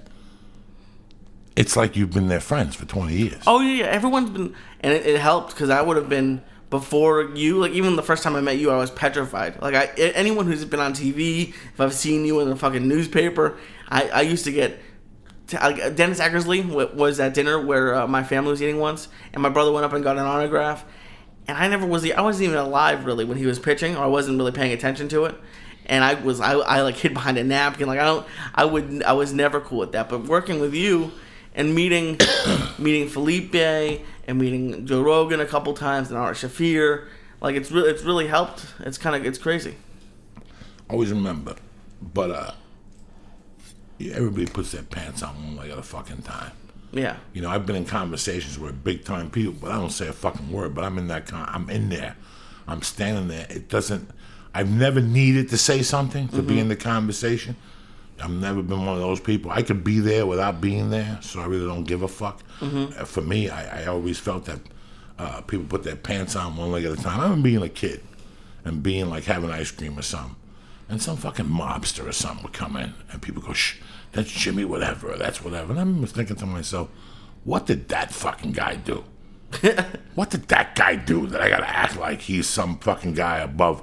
[SPEAKER 2] it's like you've been their friends for 20 years.
[SPEAKER 1] Oh yeah, everyone's been, and it helped because I would have been before you. Like even the first time I met you, I was petrified. Like anyone who's been on TV, if I've seen you in a fucking newspaper, I used to get. Dennis Eckersley was at dinner where my family was eating once, and my brother went up and got an autograph, and I wasn't even alive really when he was pitching, or I wasn't really paying attention to it. And I like hid behind a napkin. Like I was never cool with that. But working with you and meeting Felipe and meeting Joe Rogan a couple times and Art Shafir, like it's really helped. It's crazy.
[SPEAKER 2] Always remember, but everybody puts their pants on one leg at a fucking time.
[SPEAKER 1] Yeah.
[SPEAKER 2] You know, I've been in conversations with big time people, but I don't say a fucking word. But I'm in that. I'm in there. I'm standing there. It doesn't. I've never needed to say something to be in the conversation. I've never been one of those people. I could be there without being there, so I really don't give a fuck. For me, I always felt that people put their pants on one leg at a time. I remember being a kid and being like having ice cream or something, and some fucking mobster or something would come in, and people go, shh, that's Jimmy whatever, or that's whatever. And I remember thinking to myself, what did that fucking guy do? What did that guy do that I gotta act like he's some fucking guy above,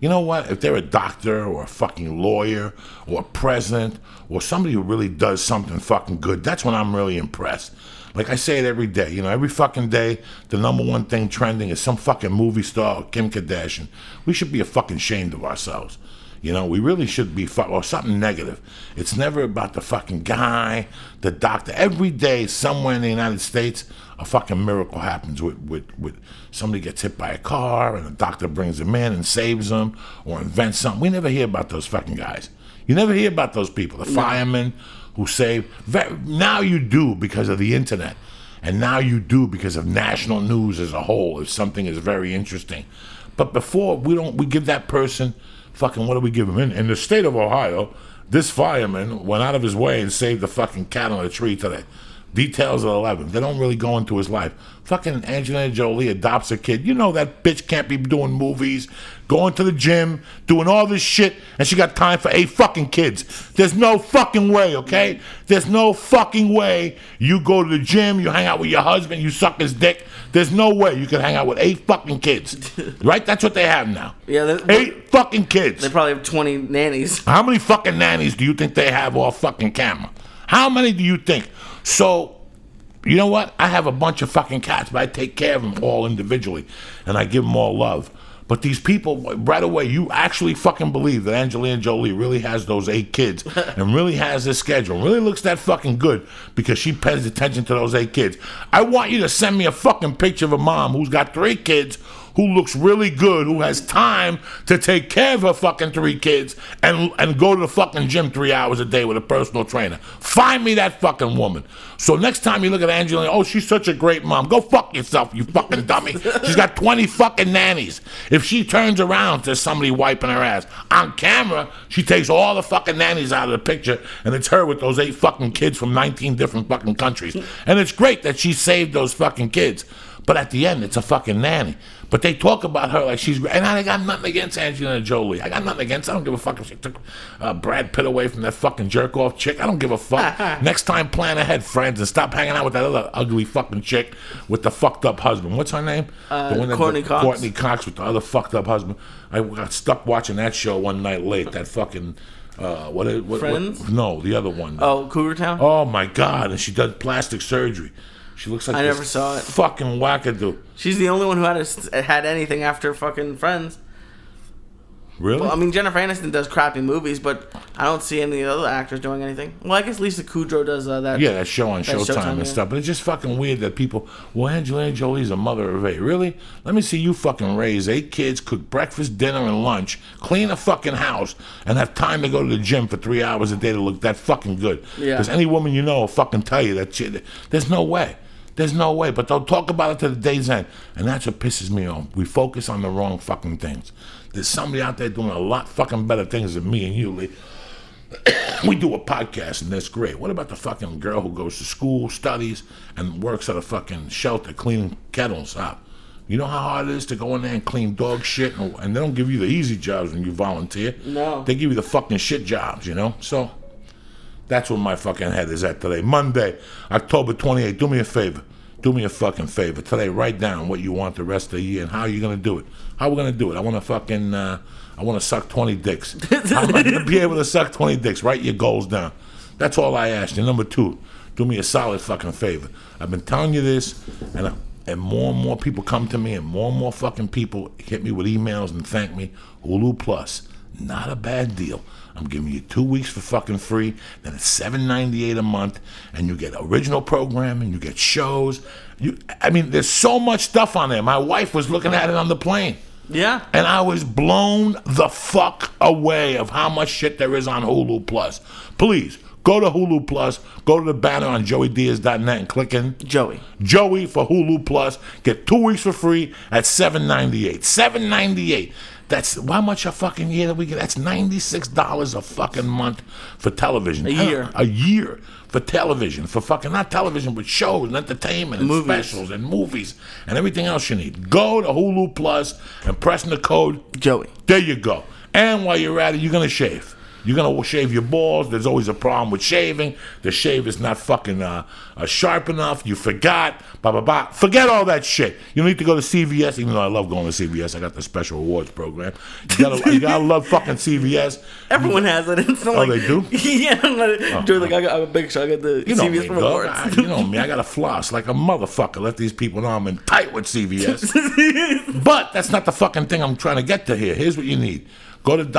[SPEAKER 2] You know what? If they're a doctor or a fucking lawyer or a president or somebody who really does something fucking good, that's when I'm really impressed. Like I say it every day, you know, every fucking day, the number one thing trending is some fucking movie star or Kim Kardashian. We should be fucking ashamed of ourselves. You know, we really should be, or something negative. It's never about the fucking guy, the doctor. Every day, somewhere in the United States, a fucking miracle happens with somebody gets hit by a car and the doctor brings him in and saves them or invents something. We never hear about those fucking guys. You never hear about those people, the firemen who save. Now you do because of the internet. And now you do because of national news as a whole, if something is very interesting. But before, we give that person, fucking, what do we give him? In the state of Ohio, this fireman went out of his way and saved a fucking cat on a tree today. Details at 11. They don't really go into his life. Fucking Angelina Jolie adopts a kid. You know that bitch can't be doing movies, going to the gym, doing all this shit, and she got time for 8 fucking kids. There's no fucking way, okay? There's no fucking way you go to the gym, you hang out with your husband, you suck his dick. There's no way you can hang out with 8 fucking kids. Right? That's what they have now.
[SPEAKER 1] Yeah,
[SPEAKER 2] 8 fucking kids.
[SPEAKER 1] They probably have 20 nannies.
[SPEAKER 2] How many fucking nannies do you think they have off fucking camera? How many do you think? So, you know what? I have a bunch of fucking cats, but I take care of them all individually, and I give them all love. But these people, right away, you actually fucking believe that Angelina Jolie really has those 8 kids and really has this schedule, really looks that fucking good because she pays attention to those 8 kids. I want you to send me a fucking picture of a mom who's got 3 kids, who looks really good, who has time to take care of her fucking 3 kids and go to the fucking gym 3 hours a day with a personal trainer. Find me that fucking woman. So next time you look at Angelina, oh, she's such a great mom. Go fuck yourself, you fucking dummy. She's got 20 fucking nannies. If she turns around to somebody wiping her ass on camera, she takes all the fucking nannies out of the picture, and it's her with those 8 fucking kids from 19 different fucking countries. And it's great that she saved those fucking kids. But at the end, it's a fucking nanny. But they talk about her like she's great. And I got nothing against Angelina Jolie. I don't give a fuck if she took Brad Pitt away from that fucking jerk-off chick. I don't give a fuck. Next time, plan ahead, friends, and stop hanging out with that other ugly fucking chick with the fucked up husband. What's her name? The one
[SPEAKER 1] Courtney Cox.
[SPEAKER 2] Courtney Cox with the other fucked up husband. I got stuck watching that show one night late. That fucking...
[SPEAKER 1] Friends?
[SPEAKER 2] No, the other one.
[SPEAKER 1] Oh, Cougar Town?
[SPEAKER 2] Oh, my God. And she does plastic surgery. She looks like
[SPEAKER 1] I
[SPEAKER 2] this
[SPEAKER 1] never saw it.
[SPEAKER 2] Fucking wackadoo.
[SPEAKER 1] She's the only one who had anything after fucking Friends.
[SPEAKER 2] Really?
[SPEAKER 1] Well, I mean, Jennifer Aniston does crappy movies, but I don't see any other actors doing anything. Well, I guess Lisa Kudrow does that.
[SPEAKER 2] Yeah, that show on Showtime and
[SPEAKER 1] yeah.
[SPEAKER 2] stuff. But it's just fucking weird that people, well, Angelina Jolie's a mother of 8. Really? Let me see you fucking raise 8 kids, cook breakfast, dinner, and lunch, clean a fucking house, and have time to go to the gym for 3 hours a day to look that fucking good.
[SPEAKER 1] Yeah.
[SPEAKER 2] Because any woman you know will fucking tell you that shit. There's no way. There's no way, but they'll talk about it to the day's end. And that's what pisses me off. We focus on the wrong fucking things. There's somebody out there doing a lot fucking better things than me and you, Lee. We do a podcast, and that's great. What about the fucking girl who goes to school, studies, and works at a fucking shelter cleaning kettles out? You know how hard it is to go in there and clean dog shit? And they don't give you the easy jobs when you volunteer.
[SPEAKER 1] No.
[SPEAKER 2] They give you the fucking shit jobs, you know? So... that's what my fucking head is at today. Monday, October 28th. Do me a favor. Do me a fucking favor. Today, write down what you want the rest of the year and how you're going to do it. How we're going to do it. I want to fucking, I want to suck 20 dicks. How am I going to be able to suck 20 dicks? Write your goals down. That's all I ask you. Number 2, do me a solid fucking favor. I've been telling you this, and more people come to me, and more fucking people hit me with emails and thank me. Hulu Plus. Not a bad deal. I'm giving you 2 weeks for fucking free. Then it's $7.98 a month, and you get original programming. You get shows. There's so much stuff on there. My wife was looking at it on the plane.
[SPEAKER 1] Yeah.
[SPEAKER 2] And I was blown the fuck away of how much shit there is on Hulu Plus. Please, go to Hulu Plus. Go to the banner on joeydiaz.net and click in. Joey for Hulu Plus. Get 2 weeks for free at $7.98. $7.98. That's how much a fucking year that we get. That's $96 a fucking month for television. A year for television. For fucking, not television, but shows and entertainment and
[SPEAKER 1] movies.
[SPEAKER 2] Specials and movies and everything else you need. Go to Hulu Plus and press in the code
[SPEAKER 1] Joey.
[SPEAKER 2] There you go. And while you're at it, you're going to shave. You're going to shave your balls. There's always a problem with shaving. The shave is not fucking sharp enough. You forgot. Blah, blah, blah. Forget all that shit. You need to go to CVS, even though I love going to CVS. I got the special rewards program. You gotta love fucking CVS.
[SPEAKER 1] Everyone has it. It's not
[SPEAKER 2] They do?
[SPEAKER 1] Yeah. Like, I'm a big shot. I got the
[SPEAKER 2] You know
[SPEAKER 1] CVS
[SPEAKER 2] me,
[SPEAKER 1] rewards.
[SPEAKER 2] dog. You know me. I got to floss like a motherfucker. Let these people know I'm in tight with CVS. But that's not the fucking thing I'm trying to get to here. Here's what you need. Go to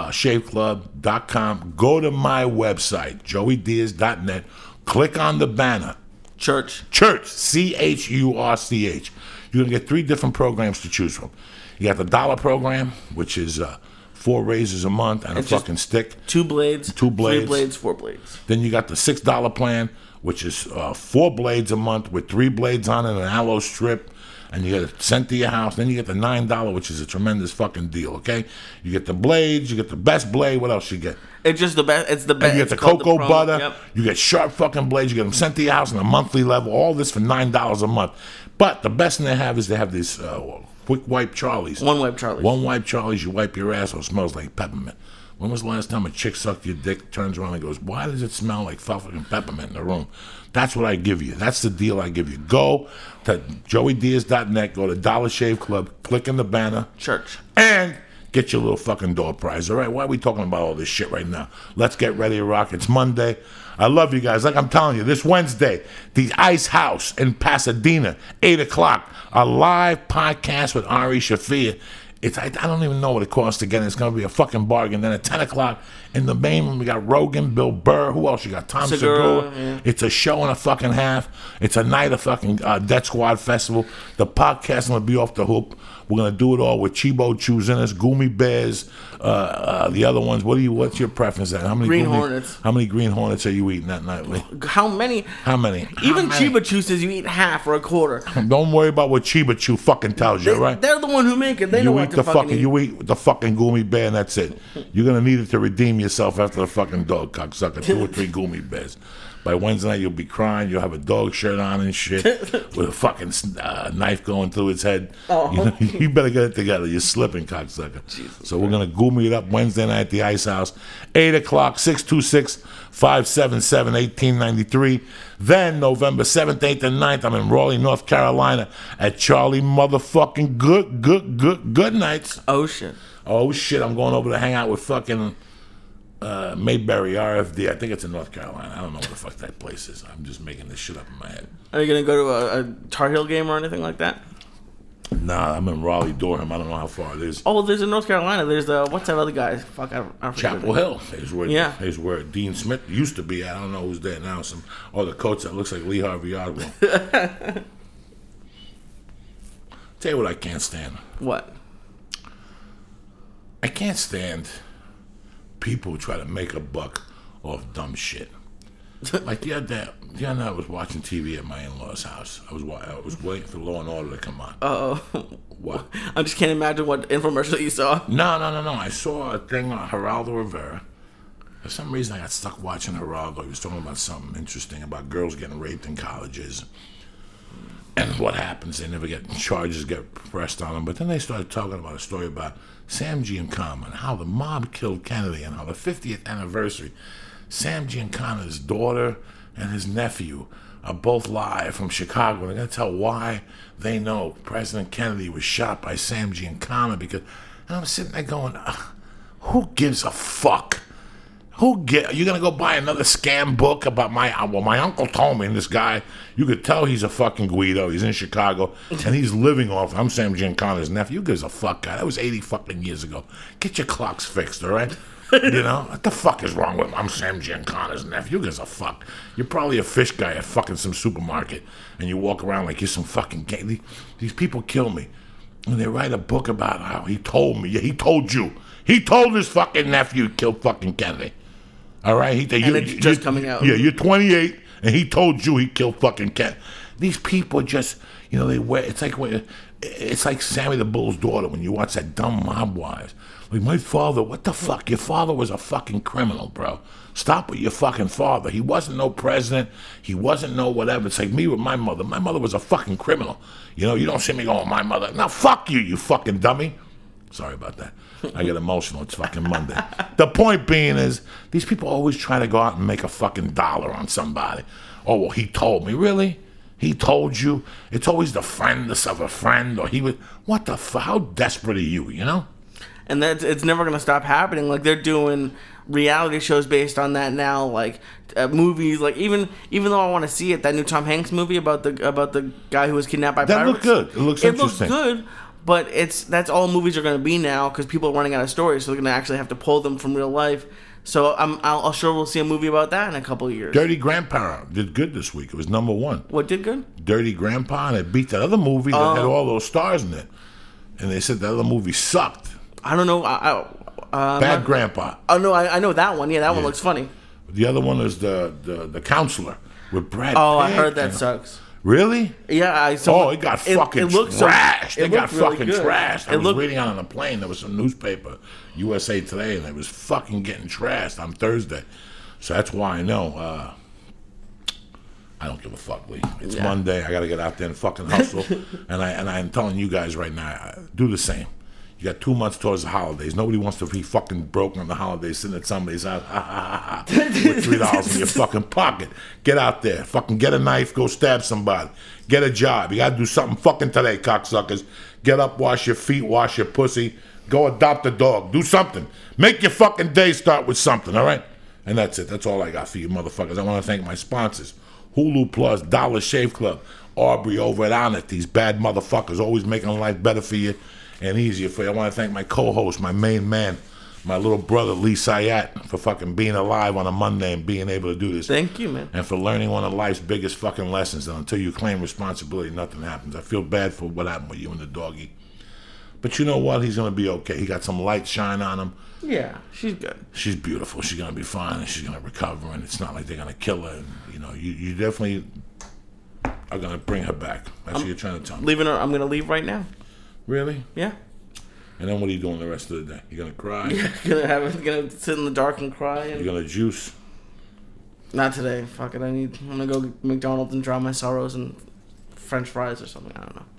[SPEAKER 2] dollarshaveclub.com. Go to my website, joeydiaz.net. Click on the banner.
[SPEAKER 1] Church.
[SPEAKER 2] CHURCH. You're going to get 3 different programs to choose from. You got the dollar program, which is 4 razors a month and
[SPEAKER 1] It's
[SPEAKER 2] a
[SPEAKER 1] just
[SPEAKER 2] fucking stick.
[SPEAKER 1] 2 blades.
[SPEAKER 2] 2 blades.
[SPEAKER 1] 3 blades, 4 blades.
[SPEAKER 2] Then you got the $6 plan, which is 4 blades a month with 3 blades on it, an aloe strip, and you get it sent to your house. Then you get the $9, which is a tremendous fucking deal, okay? You get the blades, you get the best blade. What else you get?
[SPEAKER 1] It's just the best. It's the best.
[SPEAKER 2] You get the
[SPEAKER 1] It's called
[SPEAKER 2] cocoa
[SPEAKER 1] promo.
[SPEAKER 2] butter.
[SPEAKER 1] Yep.
[SPEAKER 2] You get sharp fucking blades. You get them sent to your house on a monthly level. All this for $9 a month. But the best thing they have is they have these quick wipe Charlies.
[SPEAKER 1] One wipe Charlie.
[SPEAKER 2] One wipe Charlies. You wipe your asshole. It smells like peppermint. When was the last time a chick sucked your dick, turns around and goes, why does it smell like fucking peppermint in the room? That's what I give you. That's the deal I give you. Go to joeydiaz.net, go to Dollar Shave Club, click in the banner,
[SPEAKER 1] Church.
[SPEAKER 2] and get your little fucking door prize. All right, why are we talking about all this shit right now? Let's get ready to rock. It's Monday. I love you guys. Like I'm telling you, this Wednesday, the Ice House in Pasadena, 8 o'clock, a live podcast with Ari Shafir. I don't even know what it costs to get in. It's going to be a fucking bargain. Then at 10 o'clock in the main room, we got Rogan, Bill Burr. Who else you got? Tom Segura.
[SPEAKER 1] Yeah.
[SPEAKER 2] It's a show and a fucking half. It's a night of fucking Death Squad Festival. The podcast will be off the hook. We're going to do it all with Chibo Chews in us, Goomy Bears, the other ones. What's your preference? How many
[SPEAKER 1] Green Hornets.
[SPEAKER 2] How many Green Hornets are you eating that nightly?
[SPEAKER 1] How many?
[SPEAKER 2] How many?
[SPEAKER 1] Even
[SPEAKER 2] How many?
[SPEAKER 1] Chiba Chew says you eat half or a quarter.
[SPEAKER 2] Don't worry about what Chiba Chew fucking tells you, right?
[SPEAKER 1] They're the one who make it. They know
[SPEAKER 2] You
[SPEAKER 1] what
[SPEAKER 2] eat
[SPEAKER 1] to
[SPEAKER 2] the
[SPEAKER 1] fucking eat.
[SPEAKER 2] you eat the fucking Goomy Bear and that's it. You're gonna need it to redeem yourself after the fucking dog cocksucker. 2 or 3 Goomy Bears. By Wednesday night you'll be crying. You'll have a dog shirt on and shit with a fucking knife going through its head.
[SPEAKER 1] Oh.
[SPEAKER 2] You better get it together. You're slipping, cocksucker. So we're gonna Goomy it up Wednesday night at the Ice House, 8 o'clock, 626-577-1893. Then November 7th, 8th, and 9th, I'm in Raleigh, North Carolina at Charlie motherfucking Good Nights.
[SPEAKER 1] Oh shit.
[SPEAKER 2] Oh shit, I'm going over to hang out with fucking Mayberry RFD. I think it's in North Carolina. I don't know what the fuck that place is. I'm just making this shit up in my head.
[SPEAKER 1] Are you gonna go to a Tar Heel game or anything like that?
[SPEAKER 2] Nah, I'm in Raleigh, Durham. I don't know how far it is.
[SPEAKER 1] Oh, there's in North Carolina. There's what's that other guy? Fuck, I forget.
[SPEAKER 2] Chapel Hill
[SPEAKER 1] Yeah.
[SPEAKER 2] is where Dean Smith used to be. I don't know who's there now. The coach that looks like Lee Harvey Oswald. Tell you what I can't stand.
[SPEAKER 1] What?
[SPEAKER 2] I can't stand people who try to make a buck off dumb shit. Like the other night I was watching TV at my in-laws' house. I was waiting for Law and Order to come on. What?
[SPEAKER 1] I just can't imagine what infomercial you saw.
[SPEAKER 2] No. I saw a thing on Geraldo Rivera. For some reason, I got stuck watching Geraldo. He was talking about something interesting about girls getting raped in colleges. And what happens, they never get charges get pressed on them. But then they started talking about a story about Sam Giancana and how the mob killed Kennedy and how the 50th anniversary, Sam Giancana's daughter and his nephew are both live from Chicago. They're going to tell why they know President Kennedy was shot by Sam Giancana. And I'm sitting there going, who gives a fuck? You're gonna go buy another scam book about my uncle told me, and this guy, you could tell he's a fucking Guido. He's in Chicago, and he's living off. I'm Sam Giancana's nephew. Who gives a fuck, guy? That was 80 fucking years ago. Get your clocks fixed, all right? You know what the fuck is wrong with him? I'm Sam Giancana's nephew. Who gives a fuck? You're probably a fish guy at fucking some supermarket, and you walk around like you're some fucking gay. These people kill me, and they write a book about how he told me. Yeah, he told you. He told his fucking nephew he killed fucking Kennedy. All right,
[SPEAKER 1] it's just coming out.
[SPEAKER 2] Yeah, you're 28, and he told you he killed fucking Ken. These people just, they wear. It's like Sammy the Bull's daughter when you watch that dumb Mob Wives. Like my father, what the fuck? Your father was a fucking criminal, bro. Stop with your fucking father. He wasn't no president. He wasn't no whatever. It's like me with my mother. My mother was a fucking criminal. You don't see me going, my mother. Now fuck you, you fucking dummy. Sorry about that. I get emotional. It's fucking Monday. The point being is, these people always try to go out and make a fucking dollar on somebody. Oh, well, he told me. Really? He told you? It's always the friend of a friend, or he would. What the fuck? How desperate are you, you know?
[SPEAKER 1] And that's, it's never going to stop happening. Like, they're doing reality shows based on that now, like movies. Like, even though I want to see it, that new Tom Hanks movie about the guy who was kidnapped by
[SPEAKER 2] That
[SPEAKER 1] pirates.
[SPEAKER 2] looked good. It looks interesting.
[SPEAKER 1] It looks good, but that's all movies are going to be now because people are running out of stories, so they're going to actually have to pull them from real life. So I'll sure we'll see a movie about that in a couple of years.
[SPEAKER 2] Dirty Grandpa did good this week. It was number 1.
[SPEAKER 1] What did good?
[SPEAKER 2] Dirty Grandpa, and it beat that other movie that had all those stars in it. And they said the other movie sucked.
[SPEAKER 1] I don't know.
[SPEAKER 2] Bad Grandpa.
[SPEAKER 1] Oh no, I know that one. Yeah, that one looks funny.
[SPEAKER 2] The other one is the Counselor with Brad Pitt.
[SPEAKER 1] Oh, I heard that sucks.
[SPEAKER 2] Really?
[SPEAKER 1] Yeah, I saw.
[SPEAKER 2] Oh, it got fucking trashed. They got fucking trashed. I was reading on the plane. There was some newspaper, USA Today, and it was fucking getting trashed on Thursday. So that's why I know. I don't give a fuck, Lee. It's Monday. I got to get out there and fucking hustle. and I'm telling you guys right now, do the same. You got 2 months towards the holidays. Nobody wants to be fucking broke on the holidays, sitting at somebody's house with $3 in your fucking pocket. Get out there. Fucking get a knife. Go stab somebody. Get a job. You got to do something fucking today, cocksuckers. Get up, wash your feet, wash your pussy. Go adopt a dog. Do something. Make your fucking day start with something, all right? And that's it. That's all I got for you motherfuckers. I want to thank my sponsors. Hulu Plus, Dollar Shave Club, Aubrey over at Onnit. These bad motherfuckers always making life better for you and easier for you. I want to thank my co-host, my main man, my little brother, Lee Sayat, for fucking being alive on a Monday and being able to do this.
[SPEAKER 1] Thank you, man.
[SPEAKER 2] And for learning one of life's biggest fucking lessons. That until you claim responsibility, nothing happens. I feel bad for what happened with you and the doggy. But you know what? He's going to be okay. He got some light shine on him.
[SPEAKER 1] Yeah, she's good.
[SPEAKER 2] She's beautiful. She's going to be fine, and she's going to recover, and it's not like they're going to kill her. And, you know, you definitely are going to bring her back. That's what you're trying to tell me.
[SPEAKER 1] Leaving her. I'm going to leave right now.
[SPEAKER 2] Really?
[SPEAKER 1] Yeah.
[SPEAKER 2] And then what are you doing the rest of the day? You're going to cry?
[SPEAKER 1] Yeah, gonna sit in the dark and cry. And
[SPEAKER 2] You're going to juice?
[SPEAKER 1] not today. Fuck it. I'm going to go to McDonald's and drown my sorrows and French fries or something. I don't know.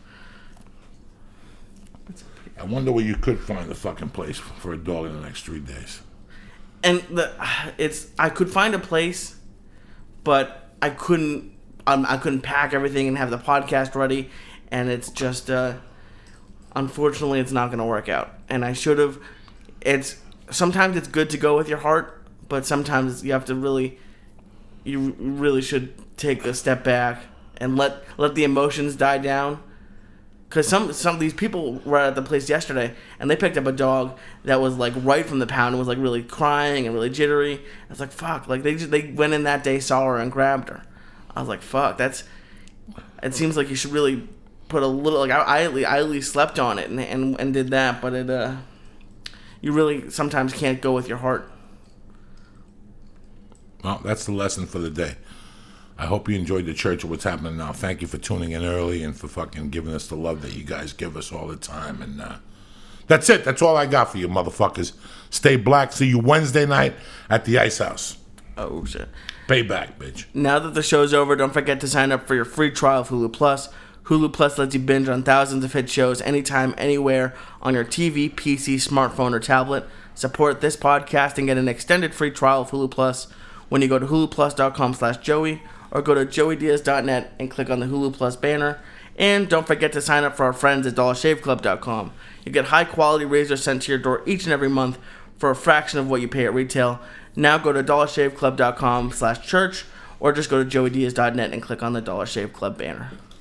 [SPEAKER 2] I wonder where you could find a fucking place for a dog in the next 3 days.
[SPEAKER 1] And I could find a place, but I couldn't pack everything and have the podcast ready, and it's just unfortunately it's not going to work out. And I should have. Sometimes it's good to go with your heart, but sometimes you have to you really should take a step back and let the emotions die down. Because some of these people were at the place yesterday, and they picked up a dog that was like right from the pound and was like really crying and really jittery. I was like, fuck. Like they went in that day, saw her, and grabbed her. I was like, fuck. It seems like you should really put a little. Like I at least slept on it and did that, but you really sometimes can't go with your heart.
[SPEAKER 2] Well, that's the lesson for the day. I hope you enjoyed the church of what's happening now. Thank you for tuning in early and for fucking giving us the love that you guys give us all the time. And that's it. That's all I got for you, motherfuckers. Stay black. See you Wednesday night at the Ice House.
[SPEAKER 1] Oh, shit.
[SPEAKER 2] Payback, bitch.
[SPEAKER 1] Now that the show's over, don't forget to sign up for your free trial of Hulu Plus. Hulu Plus lets you binge on thousands of hit shows anytime, anywhere on your TV, PC, smartphone, or tablet. Support this podcast and get an extended free trial of Hulu Plus when you go to huluplus.com/Joey or go to joeydiaz.net and click on the Hulu Plus banner. And don't forget to sign up for our friends at dollarshaveclub.com. You get high-quality razors sent to your door each and every month for a fraction of what you pay at retail. Now go to dollarshaveclub.com/church or just go to joeydiaz.net and click on the Dollar Shave Club banner.